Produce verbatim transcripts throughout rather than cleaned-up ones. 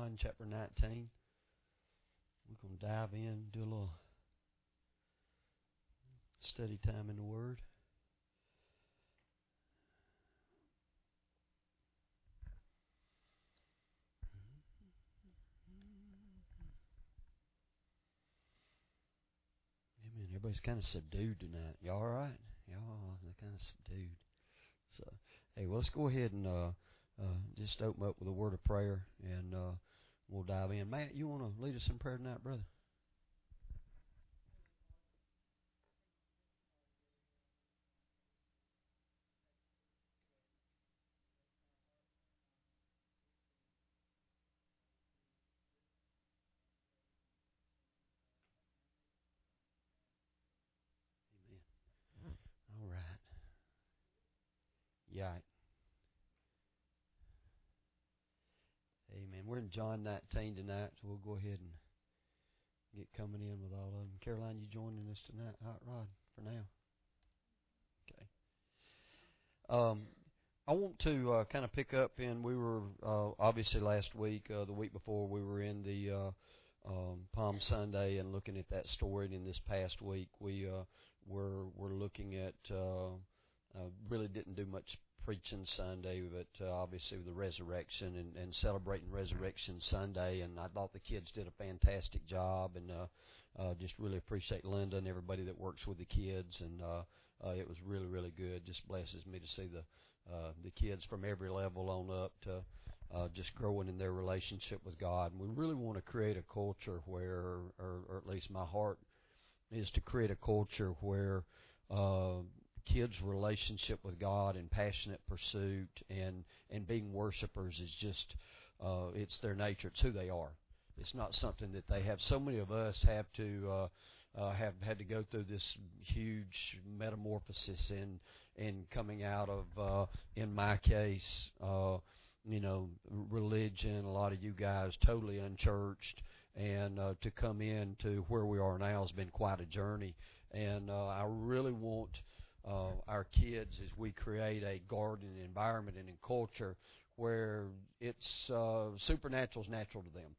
John chapter nineteen. We're going to dive in, do a little study time in the Word. Amen. Everybody's kind of subdued tonight. Y'all all right? Y'all are kind of subdued. So, hey, well, let's go ahead and uh, uh, just open up with a word of prayer, and uh, we'll dive in. Matt, you want to lead us in prayer tonight, brother? Amen. All right. Yeah. Amen. We're in John nineteen tonight, so we'll go ahead and get coming in with all of them. Caroline, you joining us tonight, Hot Rod, for now? Okay. Um, I want to uh, kind of pick up in, we were, uh, obviously last week, uh, the week before, we were in the uh, um, Palm Sunday and looking at that story, and in this past week, we uh, were, were looking at, uh, uh, really didn't do much preaching Sunday, but uh, obviously with the resurrection and, and celebrating Resurrection Sunday, and I thought the kids did a fantastic job, and uh, uh, just really appreciate Linda and everybody that works with the kids, and uh, uh, it was really, really good. Just blesses me to see the uh, the kids from every level on up to uh, just growing in their relationship with God. And we really want to create a culture where, or, or at least my heart is to create a culture where uh, kids' relationship with God and passionate pursuit and, and being worshipers is just, uh, it's their nature. It's who they are. It's not something that they have. So many of us have to uh, uh, have had to go through this huge metamorphosis in in coming out of, uh, in my case, uh, you know, religion. A lot of you guys totally unchurched, and uh, to come into where we are now has been quite a journey. And uh, I really want Uh, our kids as we create a garden environment and in culture where it's uh, supernatural is natural to them.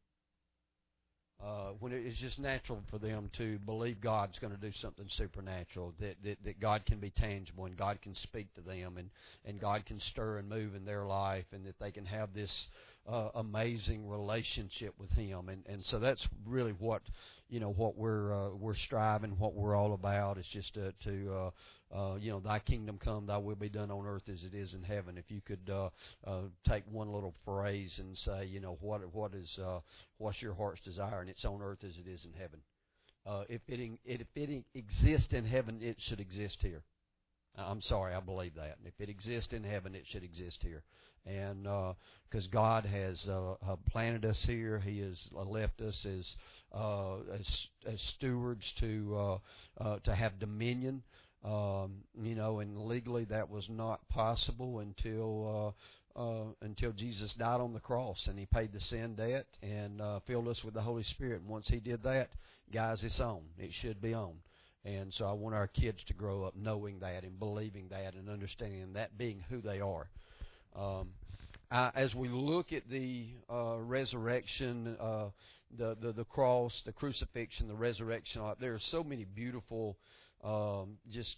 Uh, when it's just natural for them to believe God's going to do something supernatural, that, that that God can be tangible and God can speak to them and, and God can stir and move in their life, and that they can have this uh, amazing relationship with Him. And, and so that's really what you know what we're uh, we're striving, what we're all about. It's just to, to uh, uh, you know, Thy kingdom come, Thy will be done on earth as it is in heaven. If you could uh, uh, take one little phrase and say, you know, what what is uh, what's your heart's desire, and it's on earth as it is in heaven. Uh, if it if it exists in heaven, it should exist here. I'm sorry, I believe that. If it exists in heaven, it should exist here. And because uh, God has uh, uh, planted us here, He has left us as uh, as, as stewards to uh, uh, to have dominion. Um, you know, and legally that was not possible until uh, uh, until Jesus died on the cross and He paid the sin debt and uh, filled us with the Holy Spirit. And once He did that, guys, it's on. It should be on. And so I want our kids to grow up knowing that and believing that and understanding that being who they are. Um, I, as we look at the uh, resurrection, uh, the, the the cross, the crucifixion, the resurrection, there are so many beautiful um, just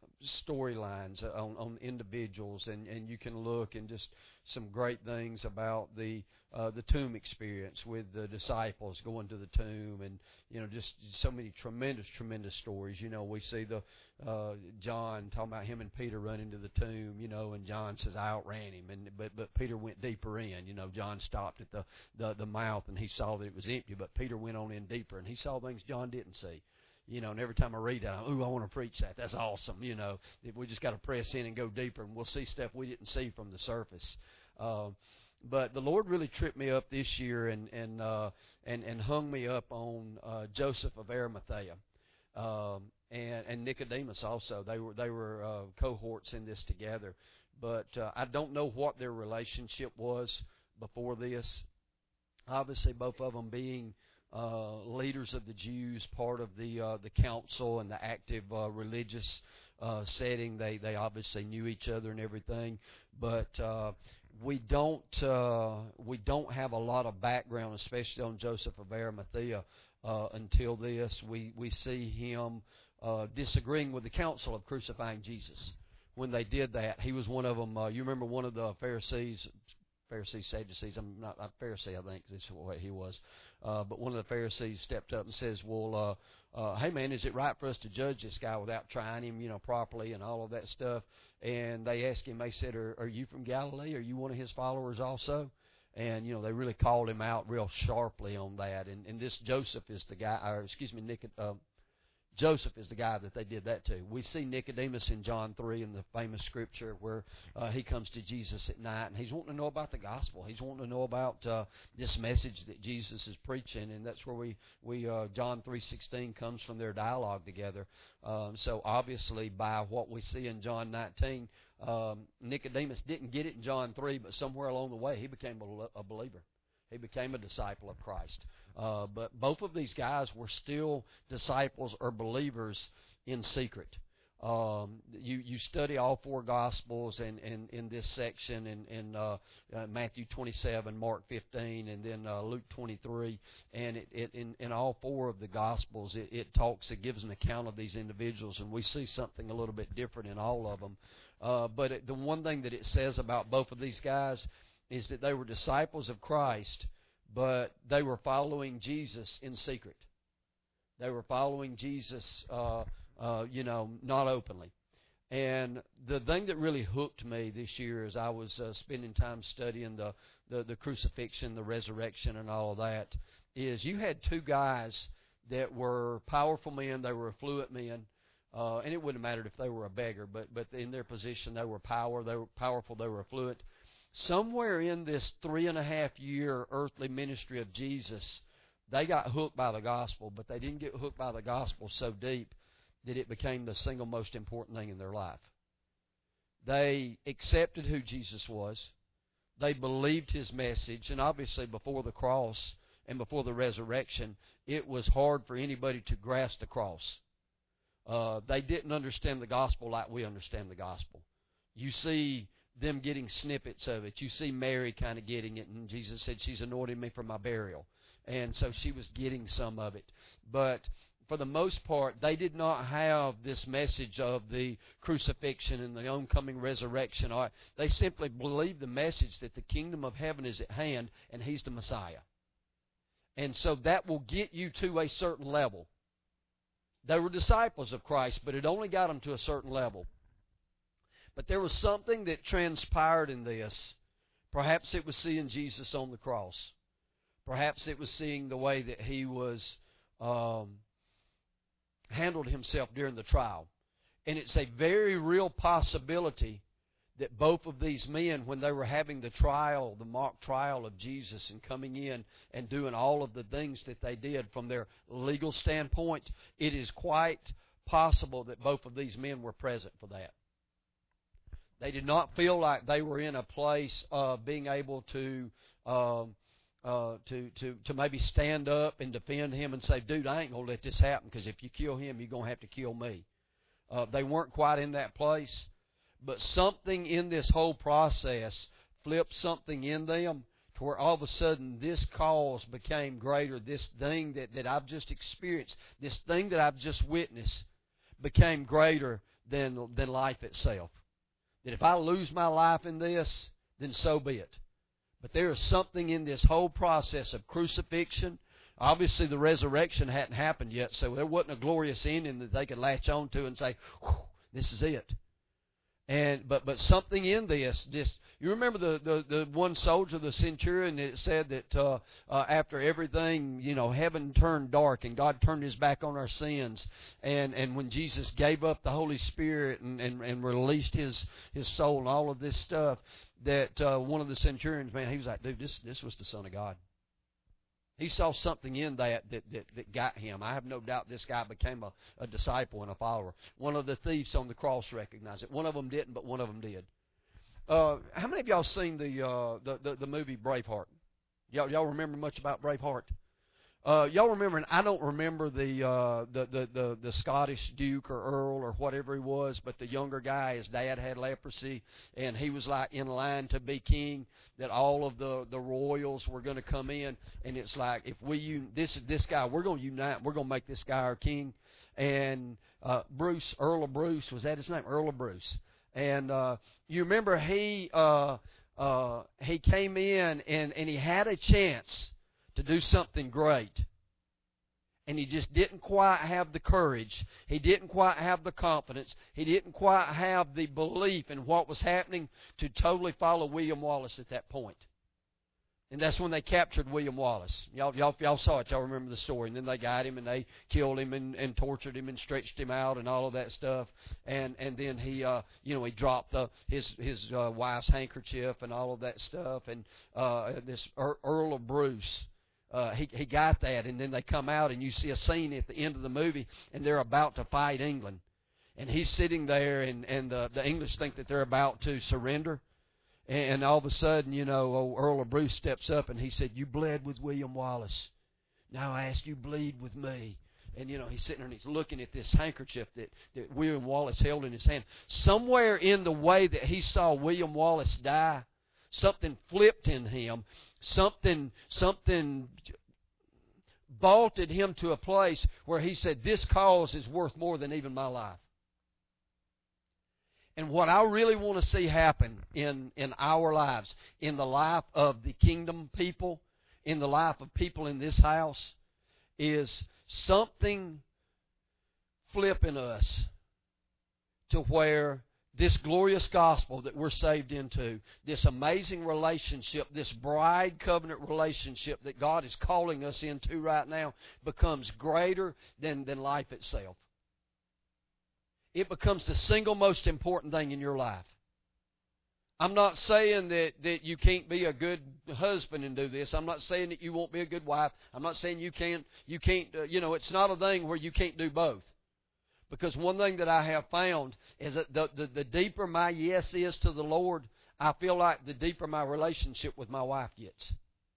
storylines on, on individuals, and, and you can look and just some great things about the uh, the tomb experience with the disciples going to the tomb, and you know just so many tremendous tremendous stories. You know, we see the uh, John talking about him and Peter running to the tomb, you know, and John says I outran him, and but but Peter went deeper in. You know, John stopped at the the, the mouth and he saw that it was empty, but Peter went on in deeper and he saw things John didn't see. You know, and every time I read that, I'm, ooh, I want to preach that. That's awesome. You know, we just got to press in and go deeper, and we'll see stuff we didn't see from the surface. Uh, but the Lord really tripped me up this year and and uh, and and hung me up on uh, Joseph of Arimathea um, and and Nicodemus also. They were they were uh, cohorts in this together. But uh, I don't know what their relationship was before this. Obviously, both of them being Uh, leaders of the Jews, part of the uh, the council and the active uh, religious uh, setting. They they obviously knew each other and everything, but uh, we don't uh, we don't have a lot of background, especially on Joseph of Arimathea, uh, until this. We we see him uh, disagreeing with the council of crucifying Jesus. When they did that, he was one of them. Uh, you remember one of the Pharisees. Pharisees, Sadducees, I'm not a Pharisee, I think, this is what he was. Uh, but one of the Pharisees stepped up and says, well, uh, uh, hey, man, is it right for us to judge this guy without trying him, you know, properly and all of that stuff? And they asked him, they said, are, are you from Galilee? Are you one of his followers also? And, you know, they really called him out real sharply on that. And, and this Joseph is the guy, or excuse me, Nick, uh, Joseph is the guy that they did that to. We see Nicodemus in John three in the famous scripture where uh, he comes to Jesus at night, and he's wanting to know about the gospel. He's wanting to know about uh, this message that Jesus is preaching, and that's where we, we uh, John three sixteen comes from their dialogue together. Um, so obviously by what we see in John nineteen, um, Nicodemus didn't get it in John three, but somewhere along the way he became a, a believer. He became a disciple of Christ. Uh, but both of these guys were still disciples or believers in secret. Um, you, you study all four Gospels and, and in this section, in, in uh, uh, Matthew twenty-seven, Mark fifteen, and then uh, Luke twenty-three. And it, it, in, in all four of the Gospels, it, it talks, it gives an account of these individuals, and we see something a little bit different in all of them. Uh, but it, the one thing that it says about both of these guys is that they were disciples of Christ, but they were following Jesus in secret. They were following Jesus, uh, uh, you know, not openly. And the thing that really hooked me this year as I was uh, spending time studying the, the, the crucifixion, the resurrection, and all of that, is you had two guys that were powerful men. They were affluent men. Uh, and it wouldn't have mattered if they were a beggar, but, but in their position, they were power. They were powerful. They were affluent. Somewhere in this three and a half year earthly ministry of Jesus, they got hooked by the gospel, but they didn't get hooked by the gospel so deep that it became the single most important thing in their life. They accepted who Jesus was. They believed his message, and obviously before the cross and before the resurrection, it was hard for anybody to grasp the cross. Uh, they didn't understand the gospel like we understand the gospel. You see them getting snippets of it. You see Mary kind of getting it, and Jesus said, she's anointed me for my burial. And so she was getting some of it. But for the most part, they did not have this message of the crucifixion and the oncoming resurrection. They simply believed the message that the kingdom of heaven is at hand, and he's the Messiah. And so that will get you to a certain level. They were disciples of Christ, but it only got them to a certain level. But there was something that transpired in this. Perhaps it was seeing Jesus on the cross. Perhaps it was seeing the way that he was um, handled himself during the trial. And it's a very real possibility that both of these men, when they were having the trial, the mock trial of Jesus, and coming in and doing all of the things that they did from their legal standpoint, it is quite possible that both of these men were present for that. They did not feel like they were in a place of being able to um, uh, to, to, to maybe stand up and defend him and say, dude, I ain't going to let this happen, because if you kill him, you're going to have to kill me. Uh, they weren't quite in that place. But something in this whole process flipped something in them to where all of a sudden this cause became greater. This thing that, that I've just experienced, this thing that I've just witnessed became greater than, than life itself. That if I lose my life in this, then so be it. But there is something in this whole process of crucifixion. Obviously the resurrection hadn't happened yet, so there wasn't a glorious ending that they could latch on to and say, this is it. And but but something in this, just you remember the, the, the one soldier, the centurion, that said that uh, uh, after everything, you know, heaven turned dark and God turned his back on our sins, and, and when Jesus gave up the Holy Spirit and, and, and released his his soul and all of this stuff, that uh, one of the centurions, man, he was like, dude, this this was the Son of God. He saw something in that that, that that got him. I have no doubt this guy became a, a disciple and a follower. One of the thieves on the cross recognized it. One of them didn't, but one of them did. Uh, how many of y'all seen the, uh, the, the the movie Braveheart? Y'all y'all remember much about Braveheart? Uh, y'all remember, and I don't remember the, uh, the, the, the, the Scottish Duke or Earl or whatever he was, but the younger guy, his dad had leprosy, and he was like in line to be king, that all of the, the royals were going to come in, and it's like, if we, this, this guy, we're going to unite, we're going to make this guy our king. And uh, Bruce, Earl of Bruce, was that his name? Earl of Bruce. And uh, you remember he, uh, uh, he came in, and, and he had a chance to do something great. And he just didn't quite have the courage. He didn't quite have the confidence. He didn't quite have the belief in what was happening to totally follow William Wallace at that point. And that's when they captured William Wallace. Y'all, y'all, y'all saw it. Y'all remember the story. And then they got him, and they killed him, and, and tortured him, and stretched him out, and all of that stuff. And and then he, uh, you know, he dropped the, his his uh, wife's handkerchief and all of that stuff. And uh, this Earl of Bruce. Uh, he he got that, and then they come out, and you see a scene at the end of the movie, and they're about to fight England, and he's sitting there, and and uh, the English think that they're about to surrender, and, and all of a sudden, you know, old Earl of Bruce steps up, and he said, "You bled with William Wallace. Now I ask you, bleed with me." And you know, he's sitting there and he's looking at this handkerchief that that William Wallace held in his hand. Somewhere in the way that he saw William Wallace die, something flipped in him. Something, something vaulted him to a place where he said, this cause is worth more than even my life. And what I really want to see happen in, in our lives, in the life of the kingdom people, in the life of people in this house, is something flip in us to where this glorious gospel that we're saved into, this amazing relationship, this bride covenant relationship that God is calling us into right now, becomes greater than, than life itself. It becomes the single most important thing in your life. I'm not saying that, that you can't be a good husband and do this. I'm not saying that you won't be a good wife. I'm not saying you can't, you can't, uh, you know, it's not a thing where you can't do both. Because one thing that I have found is that the, the, the deeper my yes is to the Lord, I feel like the deeper my relationship with my wife gets.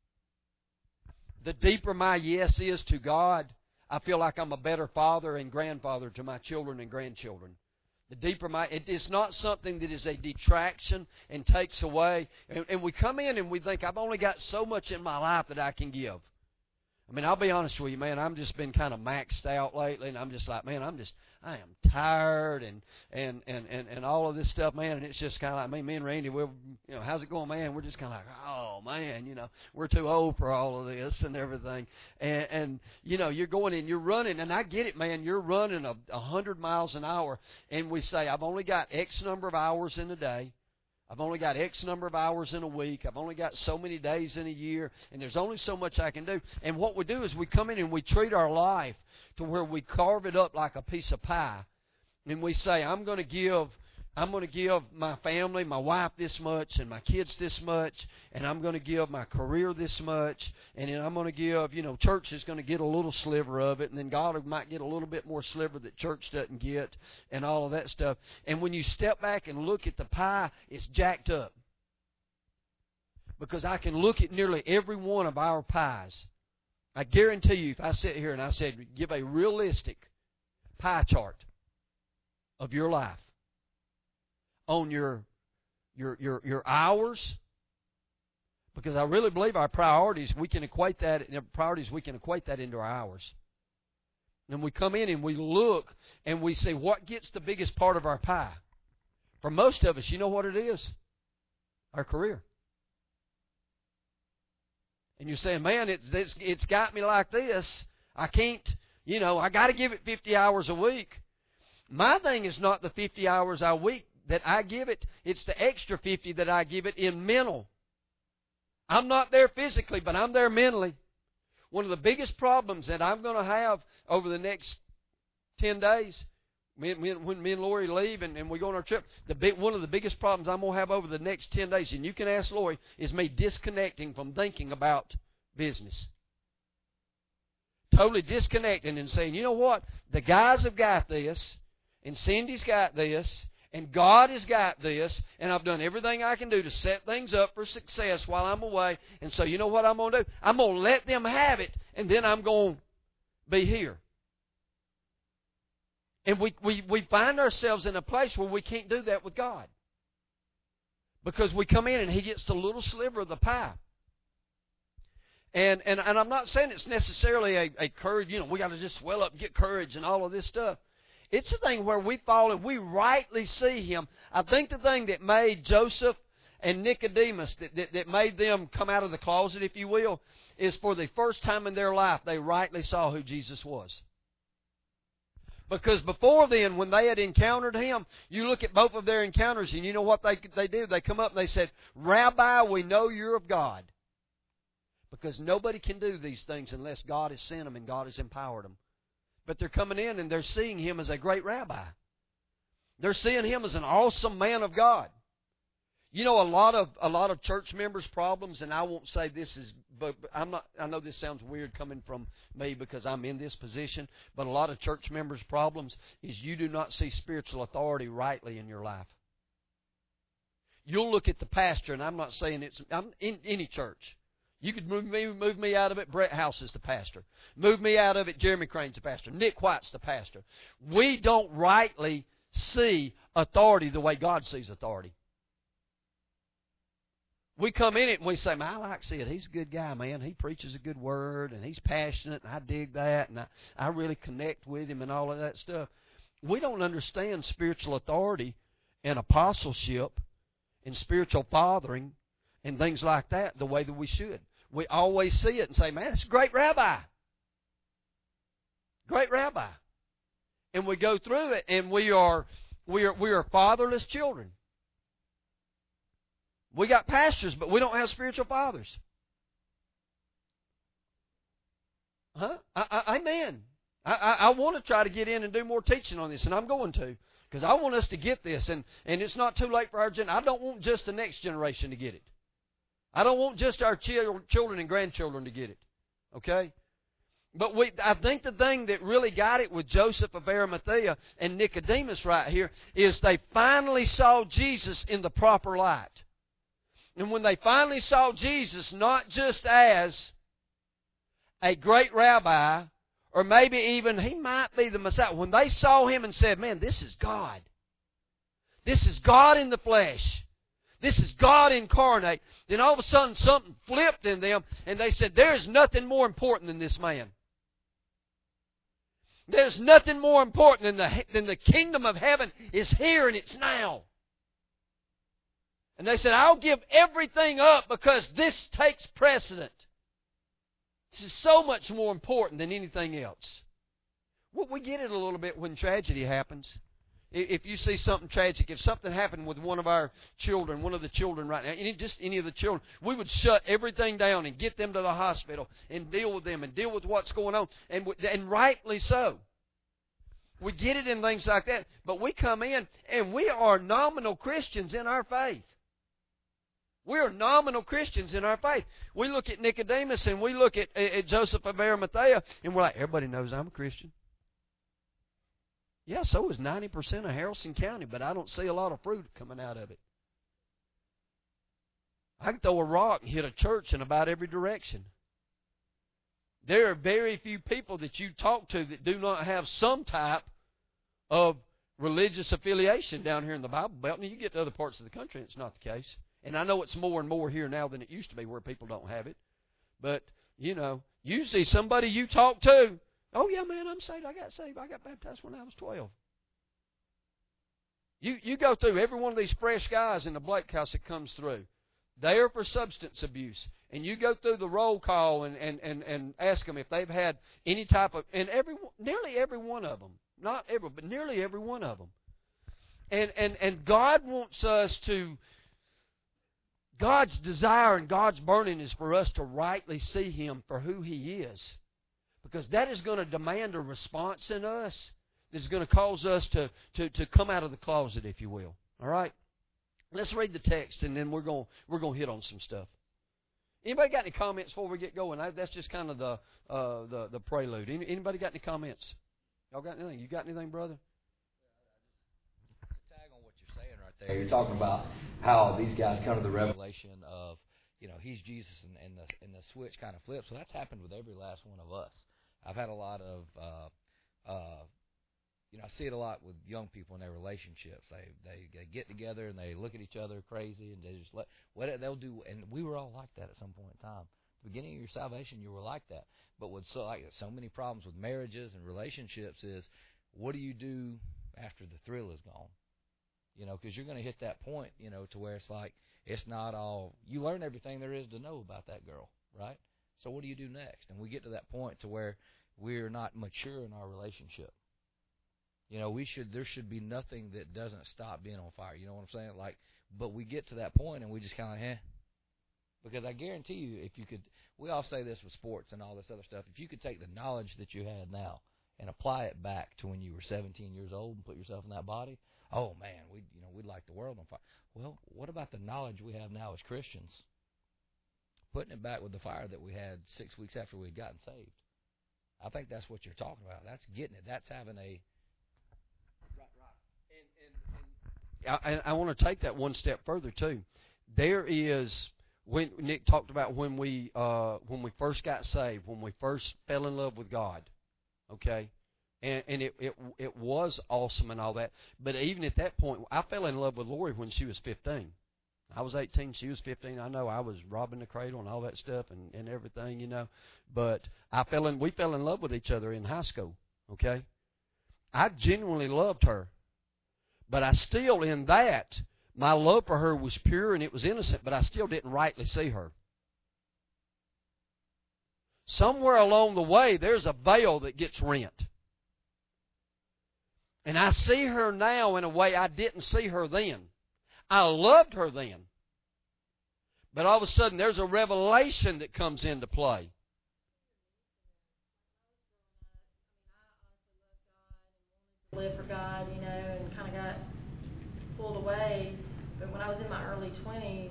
The deeper my yes is to God, I feel like I'm a better father and grandfather to my children and grandchildren. The deeper my, it is not something that is a detraction and takes away. And, and we come in and we think, I've only got so much in my life that I can give. I mean, I'll be honest with you, man, I've just been kind of maxed out lately, and I'm just like, man, I'm just, I am tired and, and, and, and, and all of this stuff, man, and it's just kind of like, me, me and Randy, we're, you know, how's it going, man? We're just kind of like, oh, man, you know, we're too old for all of this and everything. And, and you know, you're going and you're running, and I get it, man, you're running a, a hundred miles an hour, and we say, I've only got X number of hours in a day. I've only got X number of hours in a week. I've only got so many days in a year, and there's only so much I can do. And what we do is we come in and we treat our life to where we carve it up like a piece of pie. And we say, I'm going to give I'm going to give my family, my wife this much, and my kids this much, and I'm going to give my career this much, and then I'm going to give, you know, church is going to get a little sliver of it, and then God might get a little bit more sliver that church doesn't get, and all of that stuff. And when you step back and look at the pie, it's jacked up. Because I can look at nearly every one of our pies. I guarantee you, if I sit here and I said, give a realistic pie chart of your life, on your your your your hours, because I really believe our priorities, we can equate that priorities we can equate that into our hours. And we come in and we look and we say, what gets the biggest part of our pie? For most of us, you know what it is? Our career. And you're saying, man, it's it's, it's got me like this. I can't, you know, I got to give it fifty hours a week. My thing is not the fifty hours a week that I give it, it's the extra fifty that I give it in mental. I'm not there physically, but I'm there mentally. One of the biggest problems that I'm going to have over the next ten days, when me and Lori leave and, and we go on our trip, the big, one of the biggest problems I'm going to have over the next ten days, and you can ask Lori, is me disconnecting from thinking about business. Totally disconnecting and saying, you know what, the guys have got this, and Cindy's got this, and God has got this, and I've done everything I can do to set things up for success while I'm away. And so you know what I'm going to do? I'm going to let them have it, and then I'm going to be here. And we, we, we find ourselves in a place where we can't do that with God. Because we come in and He gets the little sliver of the pie. And and, and I'm not saying it's necessarily a, a courage, you know, we got to just swell up and get courage and all of this stuff. It's a thing where we fall and we rightly see Him. I think the thing that made Joseph and Nicodemus, that, that, that made them come out of the closet, if you will, is for the first time in their life, they rightly saw who Jesus was. Because before then, when they had encountered Him, you look at both of their encounters, and you know what they they did? They come up and they said, Rabbi, we know you're of God. Because nobody can do these things unless God has sent them and God has empowered them. But they're coming in and they're seeing Him as a great rabbi. They're seeing Him as an awesome man of God. You know, a lot of a lot of church members' problems, and I won't say this is, but I'm not. I know this sounds weird coming from me because I'm in this position. But a lot of church members' problems is you do not see spiritual authority rightly in your life. You'll look at the pastor, and I'm not saying it's I'm in any church. You could move me, move me out of it. Brett House is the pastor. Move me out of it. Jeremy Crane's the pastor. Nick White's the pastor. We don't rightly see authority the way God sees authority. We come in it and we say, man, I like to see it. He's a good guy, man. He preaches a good word, and he's passionate, and I dig that, and I, I really connect with him and all of that stuff. We don't understand spiritual authority and apostleship and spiritual fathering and things like that the way that we should. We always see it and say, man, it's a great rabbi. Great rabbi. And we go through it, and we are we are we are fatherless children. We got pastors, but we don't have spiritual fathers. Huh? I, I, amen. I, I, I want to try to get in and do more teaching on this, and I'm going to, because I want us to get this, and, and it's not too late for our generation. I don't want just the next generation to get it. I don't want just our children and grandchildren to get it. Okay? But we, I think the thing that really got it with Joseph of Arimathea and Nicodemus right here is they finally saw Jesus in the proper light. And when they finally saw Jesus not just as a great rabbi, or maybe even He might be the Messiah, when they saw Him and said, man, this is God. This is God in the flesh. This is God incarnate. Then all of a sudden something flipped in them, and they said, there is nothing more important than this man. There's nothing more important than the, than the kingdom of heaven is here and it's now. And they said, I'll give everything up because this takes precedent. This is so much more important than anything else. Well, we get it a little bit when tragedy happens. If you see something tragic, if something happened with one of our children, one of the children right now, any, just any of the children, we would shut everything down and get them to the hospital and deal with them and deal with what's going on, and, and rightly so. We get it in things like that, but we come in and we are nominal Christians in our faith. We are nominal Christians in our faith. We look at Nicodemus and we look at, at Joseph of Arimathea, and we're like, everybody knows I'm a Christian. Yeah, so is ninety percent of Haralson County, but I don't see a lot of fruit coming out of it. I can throw a rock and hit a church in about every direction. There are very few people that you talk to that do not have some type of religious affiliation down here in the Bible Belt. And you get to other parts of the country, and it's not the case. And I know it's more and more here now than it used to be where people don't have it. But, you know, usually somebody you talk to, oh, yeah, man, I'm saved. I got saved. I got baptized when I was twelve. You you go through every one of these fresh guys in the Blake House that comes through. They are for substance abuse. And you go through the roll call and, and, and, and ask them if they've had any type of, and every nearly every one of them, not every, but nearly every one of them. And, and, and God wants us to, God's desire and God's burning is for us to rightly see Him for who He is. Because that is going to demand a response in us that is going to cause us to, to, to come out of the closet, if you will. All right? Let's read the text, and then we're going we're going to hit on some stuff. Anybody got any comments before we get going? I, that's just kind of the uh, the the prelude. Any, anybody got any comments? Y'all got anything? You got anything, brother? To tag on what you're saying right there, you're talking about how these guys come to the revelation of, you know, he's Jesus, and, and the and the switch kind of flips. So that's happened with every last one of us. I've had a lot of, uh, uh, you know, I see it a lot with young people in their relationships. They, they they get together and they look at each other crazy, and they just let what they'll do. And we were all like that at some point in time. At the beginning of your salvation, you were like that. But with so like so many problems with marriages and relationships is, what do you do after the thrill is gone? You know, because you're going to hit that point, you know, to where it's like it's not all you learn everything there is to know about that girl, right? So what do you do next? And we get to that point to where we're not mature in our relationship. You know, we should there should be nothing that doesn't stop being on fire. You know what I'm saying? Like, but we get to that point and we just kind of, eh. Because I guarantee you, if you could, we all say this with sports and all this other stuff. If you could take the knowledge that you had now and apply it back to when you were seventeen years old and put yourself in that body, oh man, we you know we'd light the world on fire. Well, what about the knowledge we have now as Christians? Putting it back with the fire that we had six weeks after we had gotten saved. I think that's what you're talking about. That's getting it. That's having a right, right. And, and, and I, I want to take that one step further too. There is when Nick talked about when we uh, when we first got saved, when we first fell in love with God. Okay. And, and it, it it was awesome and all that. But even at that point, I fell in love with Lori when she was fifteen. I was eighteen, she was fifteen. I know I was robbing the cradle and all that stuff and, and everything, you know. But I fell in, we fell in love with each other in high school, okay? I genuinely loved her. But I still, in that, my love for her was pure and it was innocent, but I still didn't rightly see her. Somewhere along the way, there's a veil that gets rent. And I see her now in a way I didn't see her then. I loved her then. But all of a sudden, there's a revelation that comes into play. Live for God, you know, and kind of got pulled away. But when I was in my early twenties,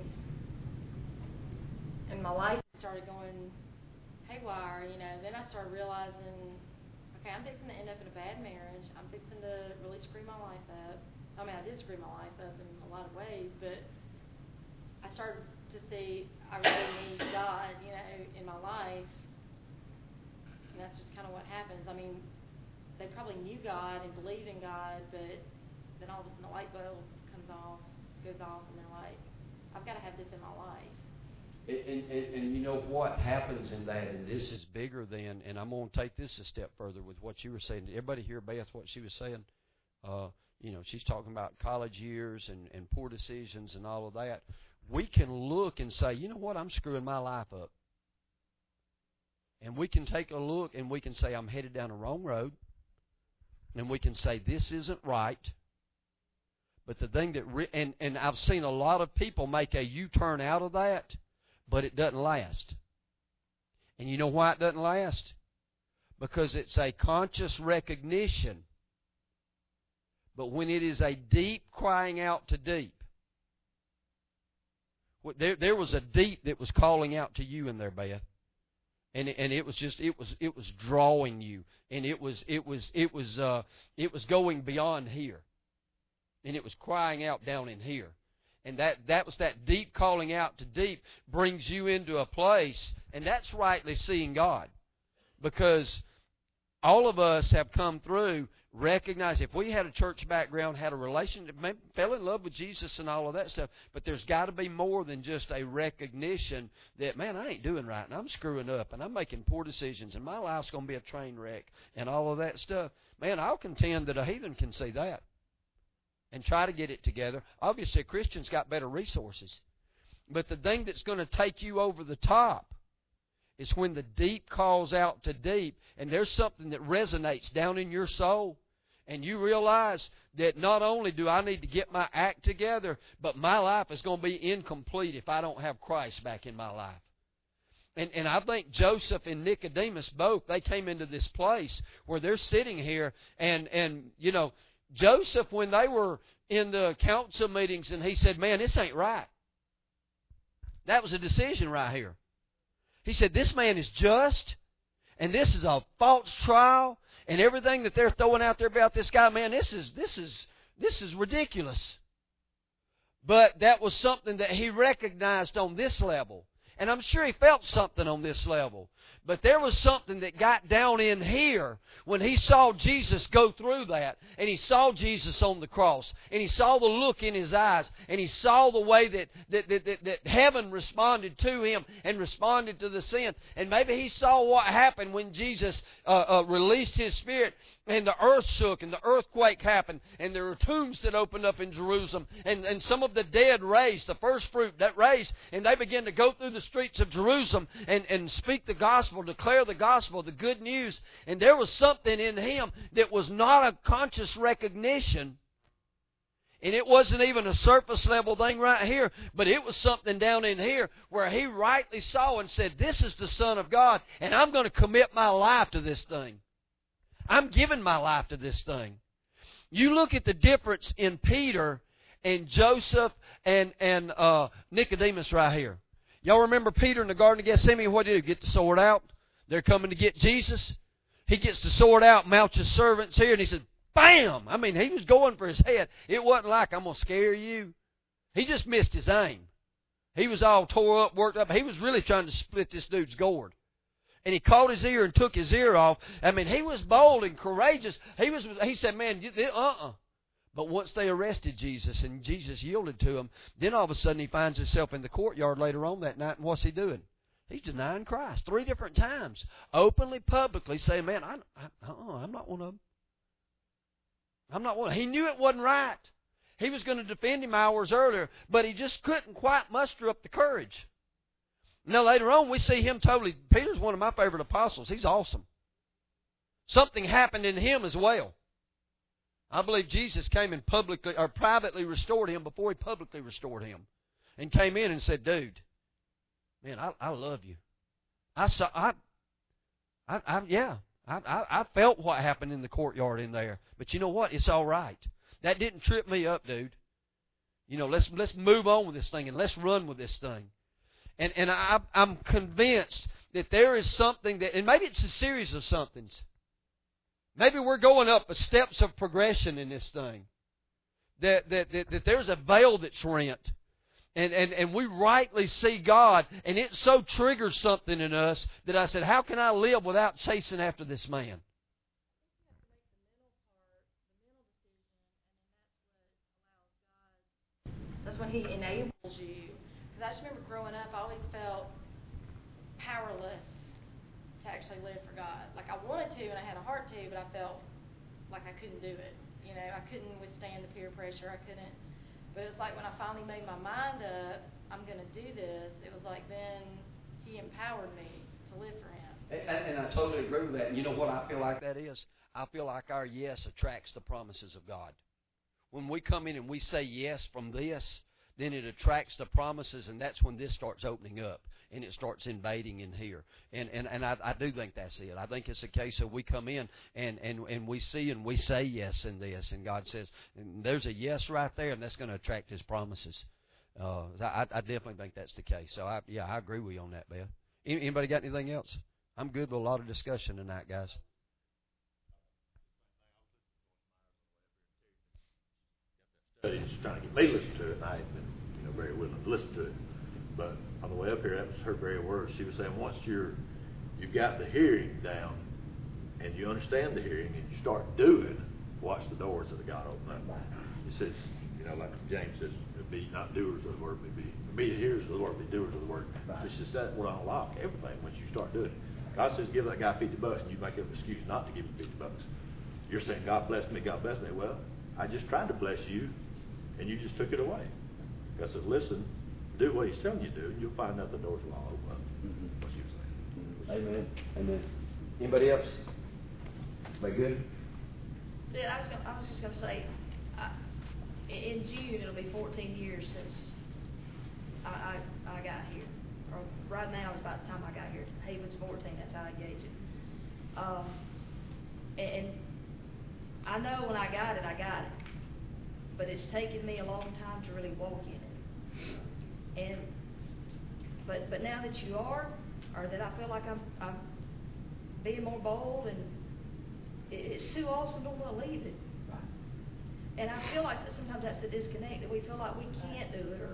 and my life started going haywire, you know, then I started realizing, okay, I'm fixing to end up in a bad marriage. I'm fixing to really screw my life up. I mean, I did screw my life up in a lot of ways, but I started to see I really need God, you know, in my life. And that's just kind of what happens. I mean, they probably knew God and believed in God, but then all of a sudden the light bulb comes off, goes off, and they're like, I've got to have this in my life. And, and, and you know what happens in that, and this is bigger than, and I'm going to take this a step further with what you were saying. Did everybody hear, Beth, what she was saying? Uh, you know, she's talking about college years and, and poor decisions and all of that. We can look and say, you know what, I'm screwing my life up. And we can take a look and we can say, I'm headed down the wrong road. And we can say, this isn't right. But the thing that, re- and, and I've seen a lot of people make a U-turn out of that, but it doesn't last. And you know why it doesn't last? Because it's a conscious recognition. But when it is a deep crying out to deep, there, there was a deep that was calling out to you in there, Beth. And and it was just it was it was drawing you, and it was it was it was uh it was going beyond here, and it was crying out down in here, and that that was that deep calling out to deep brings you into a place, and that's rightly seeing God, because all of us have come through. Recognize if we had a church background, had a relationship, maybe fell in love with Jesus and all of that stuff, but there's got to be more than just a recognition that, man, I ain't doing right, and I'm screwing up, and I'm making poor decisions, and my life's going to be a train wreck, and all of that stuff. Man, I'll contend that a heathen can see that and try to get it together. Obviously, a Christian's got better resources. But the thing that's going to take you over the top is when the deep calls out to deep, and there's something that resonates down in your soul. And you realize that not only do I need to get my act together, but my life is going to be incomplete if I don't have Christ back in my life. And and I think Joseph and Nicodemus both, they came into this place where they're sitting here. And, and you know, Joseph, when they were in the council meetings, and he said, man, this ain't right. That was a decision right here. He said, this man is just, and this is a false trial. And everything that they're throwing out there about this guy, man, this is this is this is ridiculous. But that was something that he recognized on this level. And I'm sure he felt something on this level. But there was something that got down in here when he saw Jesus go through that. And he saw Jesus on the cross. And he saw the look in his eyes. And he saw the way that, that, that, that, that heaven responded to him and responded to the sin. And maybe he saw what happened when Jesus uh, uh, released his Spirit. And the earth shook, and the earthquake happened, and there were tombs that opened up in Jerusalem, and, and some of the dead raised, the first fruit that raised, and they began to go through the streets of Jerusalem and, and speak the gospel, declare the gospel, the good news. And there was something in him that was not a conscious recognition, and it wasn't even a surface level thing right here, but it was something down in here where he rightly saw and said, this is the Son of God, and I'm going to commit my life to this thing. I'm giving my life to this thing. You look at the difference in Peter and Joseph and, and uh, Nicodemus right here. Y'all remember Peter in the Garden of Gethsemane? What did he do? Get the sword out. They're coming to get Jesus. He gets the sword out, Malchus' servant's here, and he says, bam! I mean, he was going for his head. It wasn't like, I'm going to scare you. He just missed his aim. He was all tore up, worked up. He was really trying to split this dude's gourd. And he caught his ear and took his ear off. I mean, he was bold and courageous. He was. He said, man, uh-uh. But once they arrested Jesus and Jesus yielded to him, then all of a sudden he finds himself in the courtyard later on that night, and what's he doing? He's denying Christ three different times, openly, publicly, saying, man, I, I, uh-uh, I'm not one of them. I'm not one of them. He knew it wasn't right. He was going to defend him hours earlier, but he just couldn't quite muster up the courage. Now, later on, we see him totally. Peter's one of my favorite apostles. He's awesome. Something happened in him as well. I believe Jesus came and publicly or privately restored him before he publicly restored him, and came in and said, "Dude, man, I, I love you. I saw. I, I, I yeah. I, I, I felt what happened in the courtyard in there. But you know what? It's all right. That didn't trip me up, dude. You know, let's let's move on with this thing and let's run with this thing." And and I, I'm convinced that there is something that, and maybe it's a series of somethings. Maybe we're going up the steps of progression in this thing. That that that, that there's a veil that's rent, and, and and we rightly see God, and it so triggers something in us that I said, how can I live without chasing after this man? That's when He enables you. Because I just remember growing up, I always felt powerless to actually live for God. Like I wanted to, and I had a heart to, but I felt like I couldn't do it. You know, I couldn't withstand the peer pressure. I couldn't. But it's like when I finally made my mind up, I'm going to do this. It was like then He empowered me to live for Him. And, and I totally agree with that. And you know what I feel like that is? I feel like our yes attracts the promises of God. When we come in and we say yes from this, then it attracts the promises, and that's when this starts opening up, and it starts invading in here. And and, and I, I do think that's it. I think it's a case of we come in, and, and, and we see and we say yes in this, and God says, and there's a yes right there, and that's going to attract His promises. Uh, I, I definitely think that's the case. So, I, yeah, I agree with you on that, Beth. Anybody got anything else? I'm good with a lot of discussion tonight, guys. He's trying to get me to listen to it, and I ain't been, you know, very willing to listen to it. But on the way up here, that was her very words. She was saying, once you're, you've got the hearing down, and you understand the hearing, and you start doing, watch the doors of the God open up. He says, you know, like James says, be not doers of the word, but be, be hearers of the word, be doers of the word. Right. She says that will unlock everything once you start doing it. God says, give that guy fifty bucks, and you make up an excuse not to give him fifty bucks. You're saying, God bless me, God bless me. Well, I just tried to bless you, and you just took it away. God says, listen, do what He's telling you to do, and you'll find out the doors will all open up. Mm-hmm. What she was saying. Amen. Amen. Anybody else? Everybody good? Sid, I was, gonna, I was just going to say, I, in June it'll be fourteen years since I, I, I got here. Or right now is about the time I got here. Haven's fourteen, that's how I gauge it. Um, and, and I know when I got it, I got it. But it's taken me a long time to really walk in it. And but but now that you are, or that I feel like I'm I'm being more bold, and it's too awesome to want to leave it. And I feel like that sometimes that's a disconnect, that we feel like we can't do it, or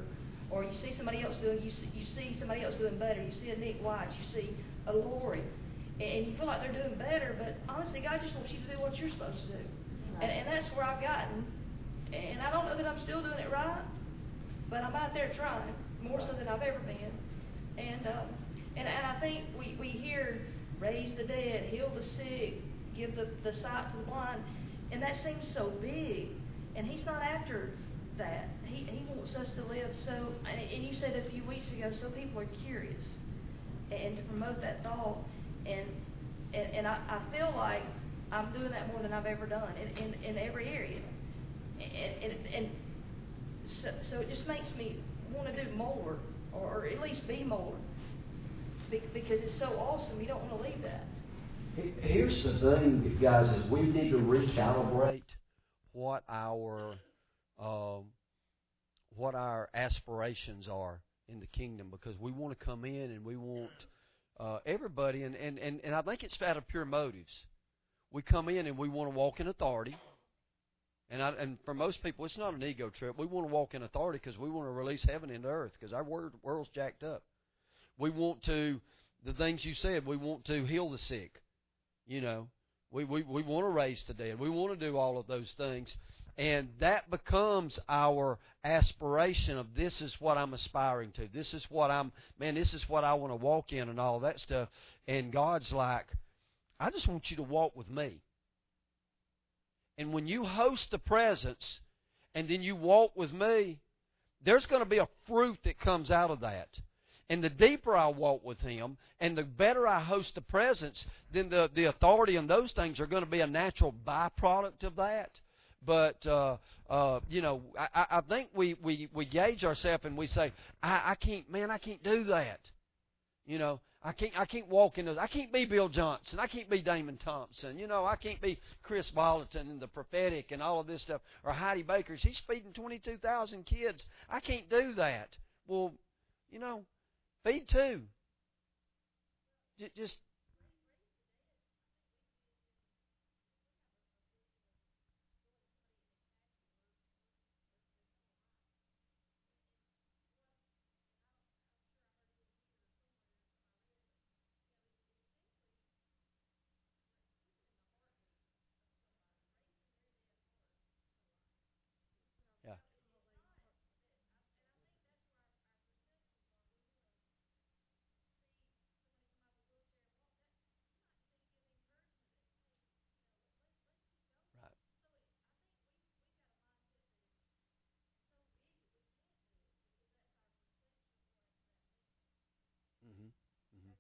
or you see somebody else doing, you see, you see somebody else doing better. You see a Nick White, you see a Lori, and, and you feel like they're doing better. But honestly, God just wants you to do what you're supposed to do, right. and, and that's where I've gotten. And I don't know that I'm still doing it right, but I'm out there trying more so than I've ever been. And um, and and I think we we hear raise the dead, heal the sick, give the the sight to the blind, and that seems so big. And He's not after that. He He wants us to live so. And you said a few weeks ago, so people are curious, and to promote that thought. And and, and I, I feel like I'm doing that more than I've ever done in in, in every area. And, and, and so, so it just makes me want to do more, or, or at least be more, because it's so awesome. You don't want to leave that. Here's the thing, guys, is we need to recalibrate what our um, what our aspirations are in the kingdom, because we want to come in and we want uh, everybody, and, and, and, and I think it's out of pure motives. We come in and we want to walk in authority. And I, and for most people, it's not an ego trip. We want to walk in authority because we want to release heaven into earth, because our word, world's jacked up. We want to, the things you said, we want to heal the sick. You know, we, we, we want to raise the dead. We want to do all of those things. And that becomes our aspiration of, this is what I'm aspiring to. This is what I'm, man, this is what I want to walk in and all that stuff. And God's like, I just want you to walk with me. And when you host the presence and then you walk with me, there's going to be a fruit that comes out of that. And the deeper I walk with Him and the better I host the presence, then the, the authority and those things are going to be a natural byproduct of that. But, uh, uh, you know, I, I think we, we, we gauge ourselves and we say, I, I can't, man, I can't do that. You know, I can't I can't walk in those. I can't be Bill Johnson. I can't be Damon Thompson. You know, I can't be Chris Volaton and the prophetic and all of this stuff. Or Heidi Baker. She's feeding twenty-two thousand kids. I can't do that. Well, you know, feed two. Just yeah. Right. Mm-hmm. Mm-hmm.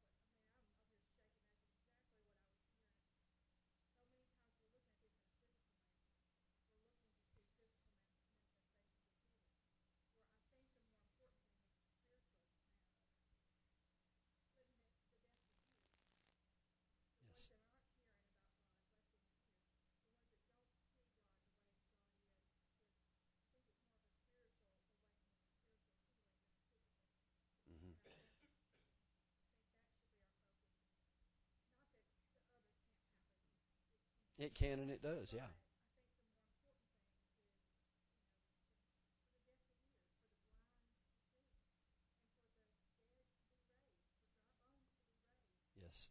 Yes. Mm-hmm. It can and it does, yeah. Yes.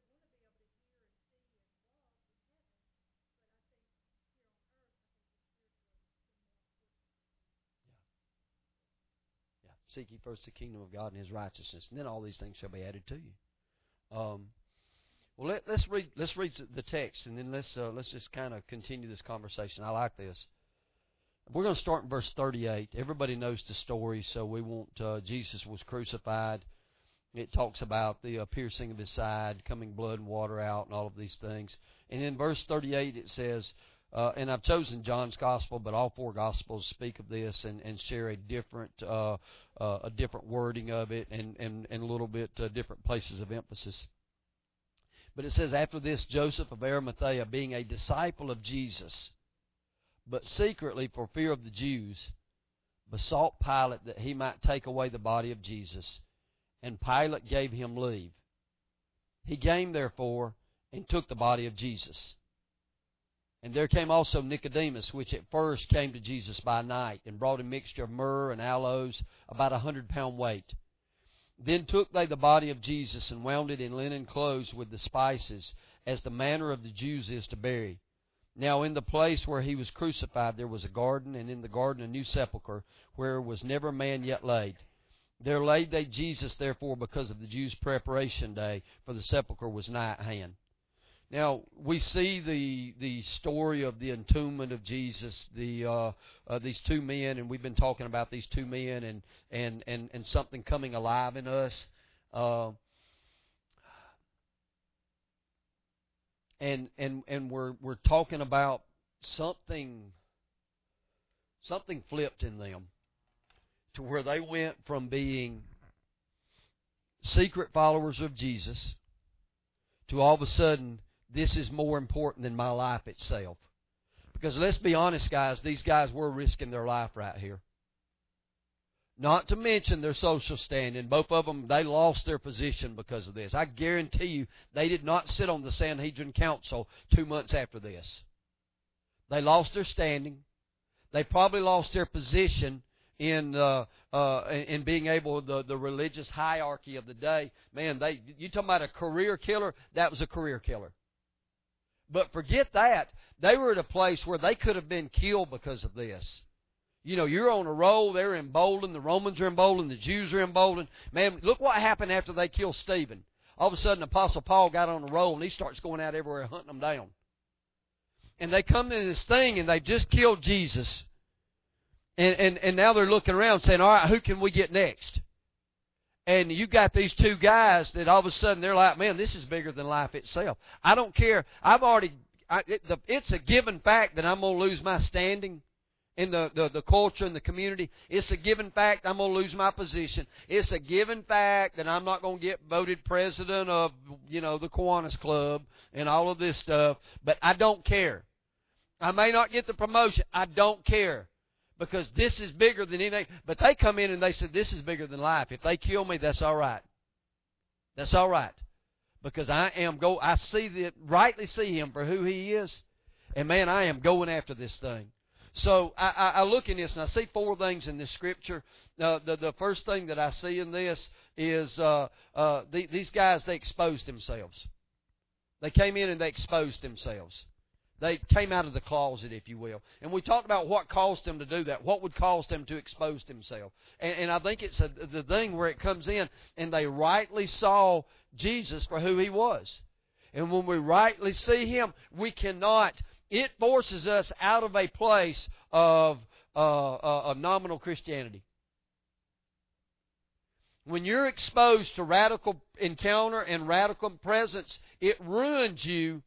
Yeah. Seek ye first the kingdom of God and His righteousness, and then all these things shall be added to you. Um, well, let, let's read. Let's read the text, and then let's uh, let's just kind of continue this conversation. I like this. We're going to start in verse thirty-eight. Everybody knows the story, so we won't. Uh, Jesus was crucified. It talks about the uh, piercing of His side, coming blood and water out, and all of these things. And in verse thirty-eight, it says, uh, and I've chosen John's gospel, but all four gospels speak of this and, and share a different uh, uh, a different wording of it, and and, and a little bit uh, different places of emphasis. But it says, after this, Joseph of Arimathea, being a disciple of Jesus, but secretly for fear of the Jews, besought Pilate that he might take away the body of Jesus. And Pilate gave him leave. He came, therefore, and took the body of Jesus. And there came also Nicodemus, which at first came to Jesus by night, and brought a mixture of myrrh and aloes, about a hundred pound weight. Then took they the body of Jesus, and wound it in linen clothes with the spices, as the manner of the Jews is to bury. Now in the place where he was crucified there was a garden, and in the garden a new sepulchre, where was never man yet laid. There laid they Jesus, therefore, because of the Jews' preparation day, for the sepulchre was nigh at hand. Now, we see the the story of the entombment of Jesus, the uh, uh, these two men, and we've been talking about these two men and and, and, and something coming alive in us. Uh, and and and we're we're talking about something something flipped in them to where they went from being secret followers of Jesus to all of a sudden, this is more important than my life itself. Because let's be honest, guys, these guys were risking their life right here. Not to mention their social standing. Both of them, they lost their position because of this. I guarantee you, they did not sit on the Sanhedrin Council two months after this. They lost their standing. They probably lost their position in uh, uh, in being able, the, the religious hierarchy of the day. Man, they you talking about a career killer? That was a career killer. But forget that. They were at a place where they could have been killed because of this. You know, you're on a roll. They're emboldened. The Romans are emboldened. The Jews are emboldened. Man, look what happened after they killed Stephen. All of a sudden, Apostle Paul got on a roll, and he starts going out everywhere hunting them down. And they come to this thing, and they've just killed Jesus. And, and, and now they're looking around saying, all right, who can we get next? And you got these two guys that all of a sudden they're like, man, this is bigger than life itself. I don't care. I've already, I, it, the, it's a given fact that I'm going to lose my standing in the, the, the culture and the community. It's a given fact I'm going to lose my position. It's a given fact that I'm not going to get voted president of, you know, the Kiwanis Club and all of this stuff. But I don't care. I may not get the promotion. I don't care. Because this is bigger than anything. But they come in and they said, this is bigger than life. If they kill me, that's all right. That's all right. Because I am go. I see that, rightly see him for who he is. And man, I am going after this thing. So I, I, I look in this and I see four things in this scripture. Uh, the, the first thing that I see in this is uh, uh, the, these guys, they exposed themselves. They came in and they exposed themselves. They came out of the closet, if you will. And we talked about what caused them to do that. What would cause them to expose themselves. And, and I think it's a, the thing where it comes in, and they rightly saw Jesus for who he was. And when we rightly see him, we cannot, it forces us out of a place of, uh, uh, of nominal Christianity. When you're exposed to radical encounter and radical presence, it ruins you.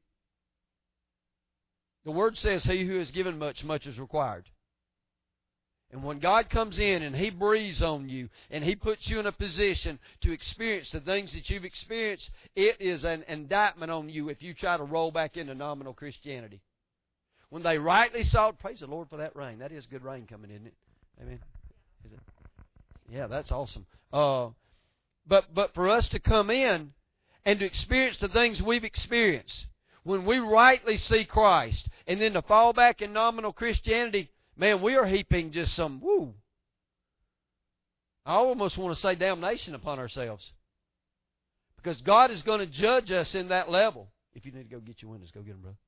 The Word says, he who is given much, much is required. And when God comes in and he breathes on you and he puts you in a position to experience the things that you've experienced, it is an indictment on you if you try to roll back into nominal Christianity. When they rightly saw, praise the Lord for that rain. That is good rain coming, isn't it? Amen. Is it? Yeah, that's awesome. Uh, but but for us to come in and to experience the things we've experienced, when we rightly see Christ, and then to fall back in nominal Christianity, man, we are heaping just some, woo. I almost want to say damnation upon ourselves. Because God is going to judge us in that level. If you need to go get your windows, go get them, brother.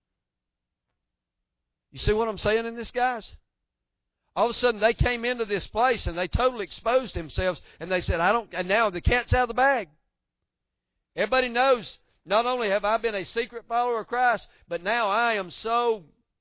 You see what I'm saying in this, guys? All of a sudden, they came into this place, and they totally exposed themselves, and they said, I don't, and now the cat's out of the bag. Everybody knows, not only have I been a secret follower of Christ, but now I am so...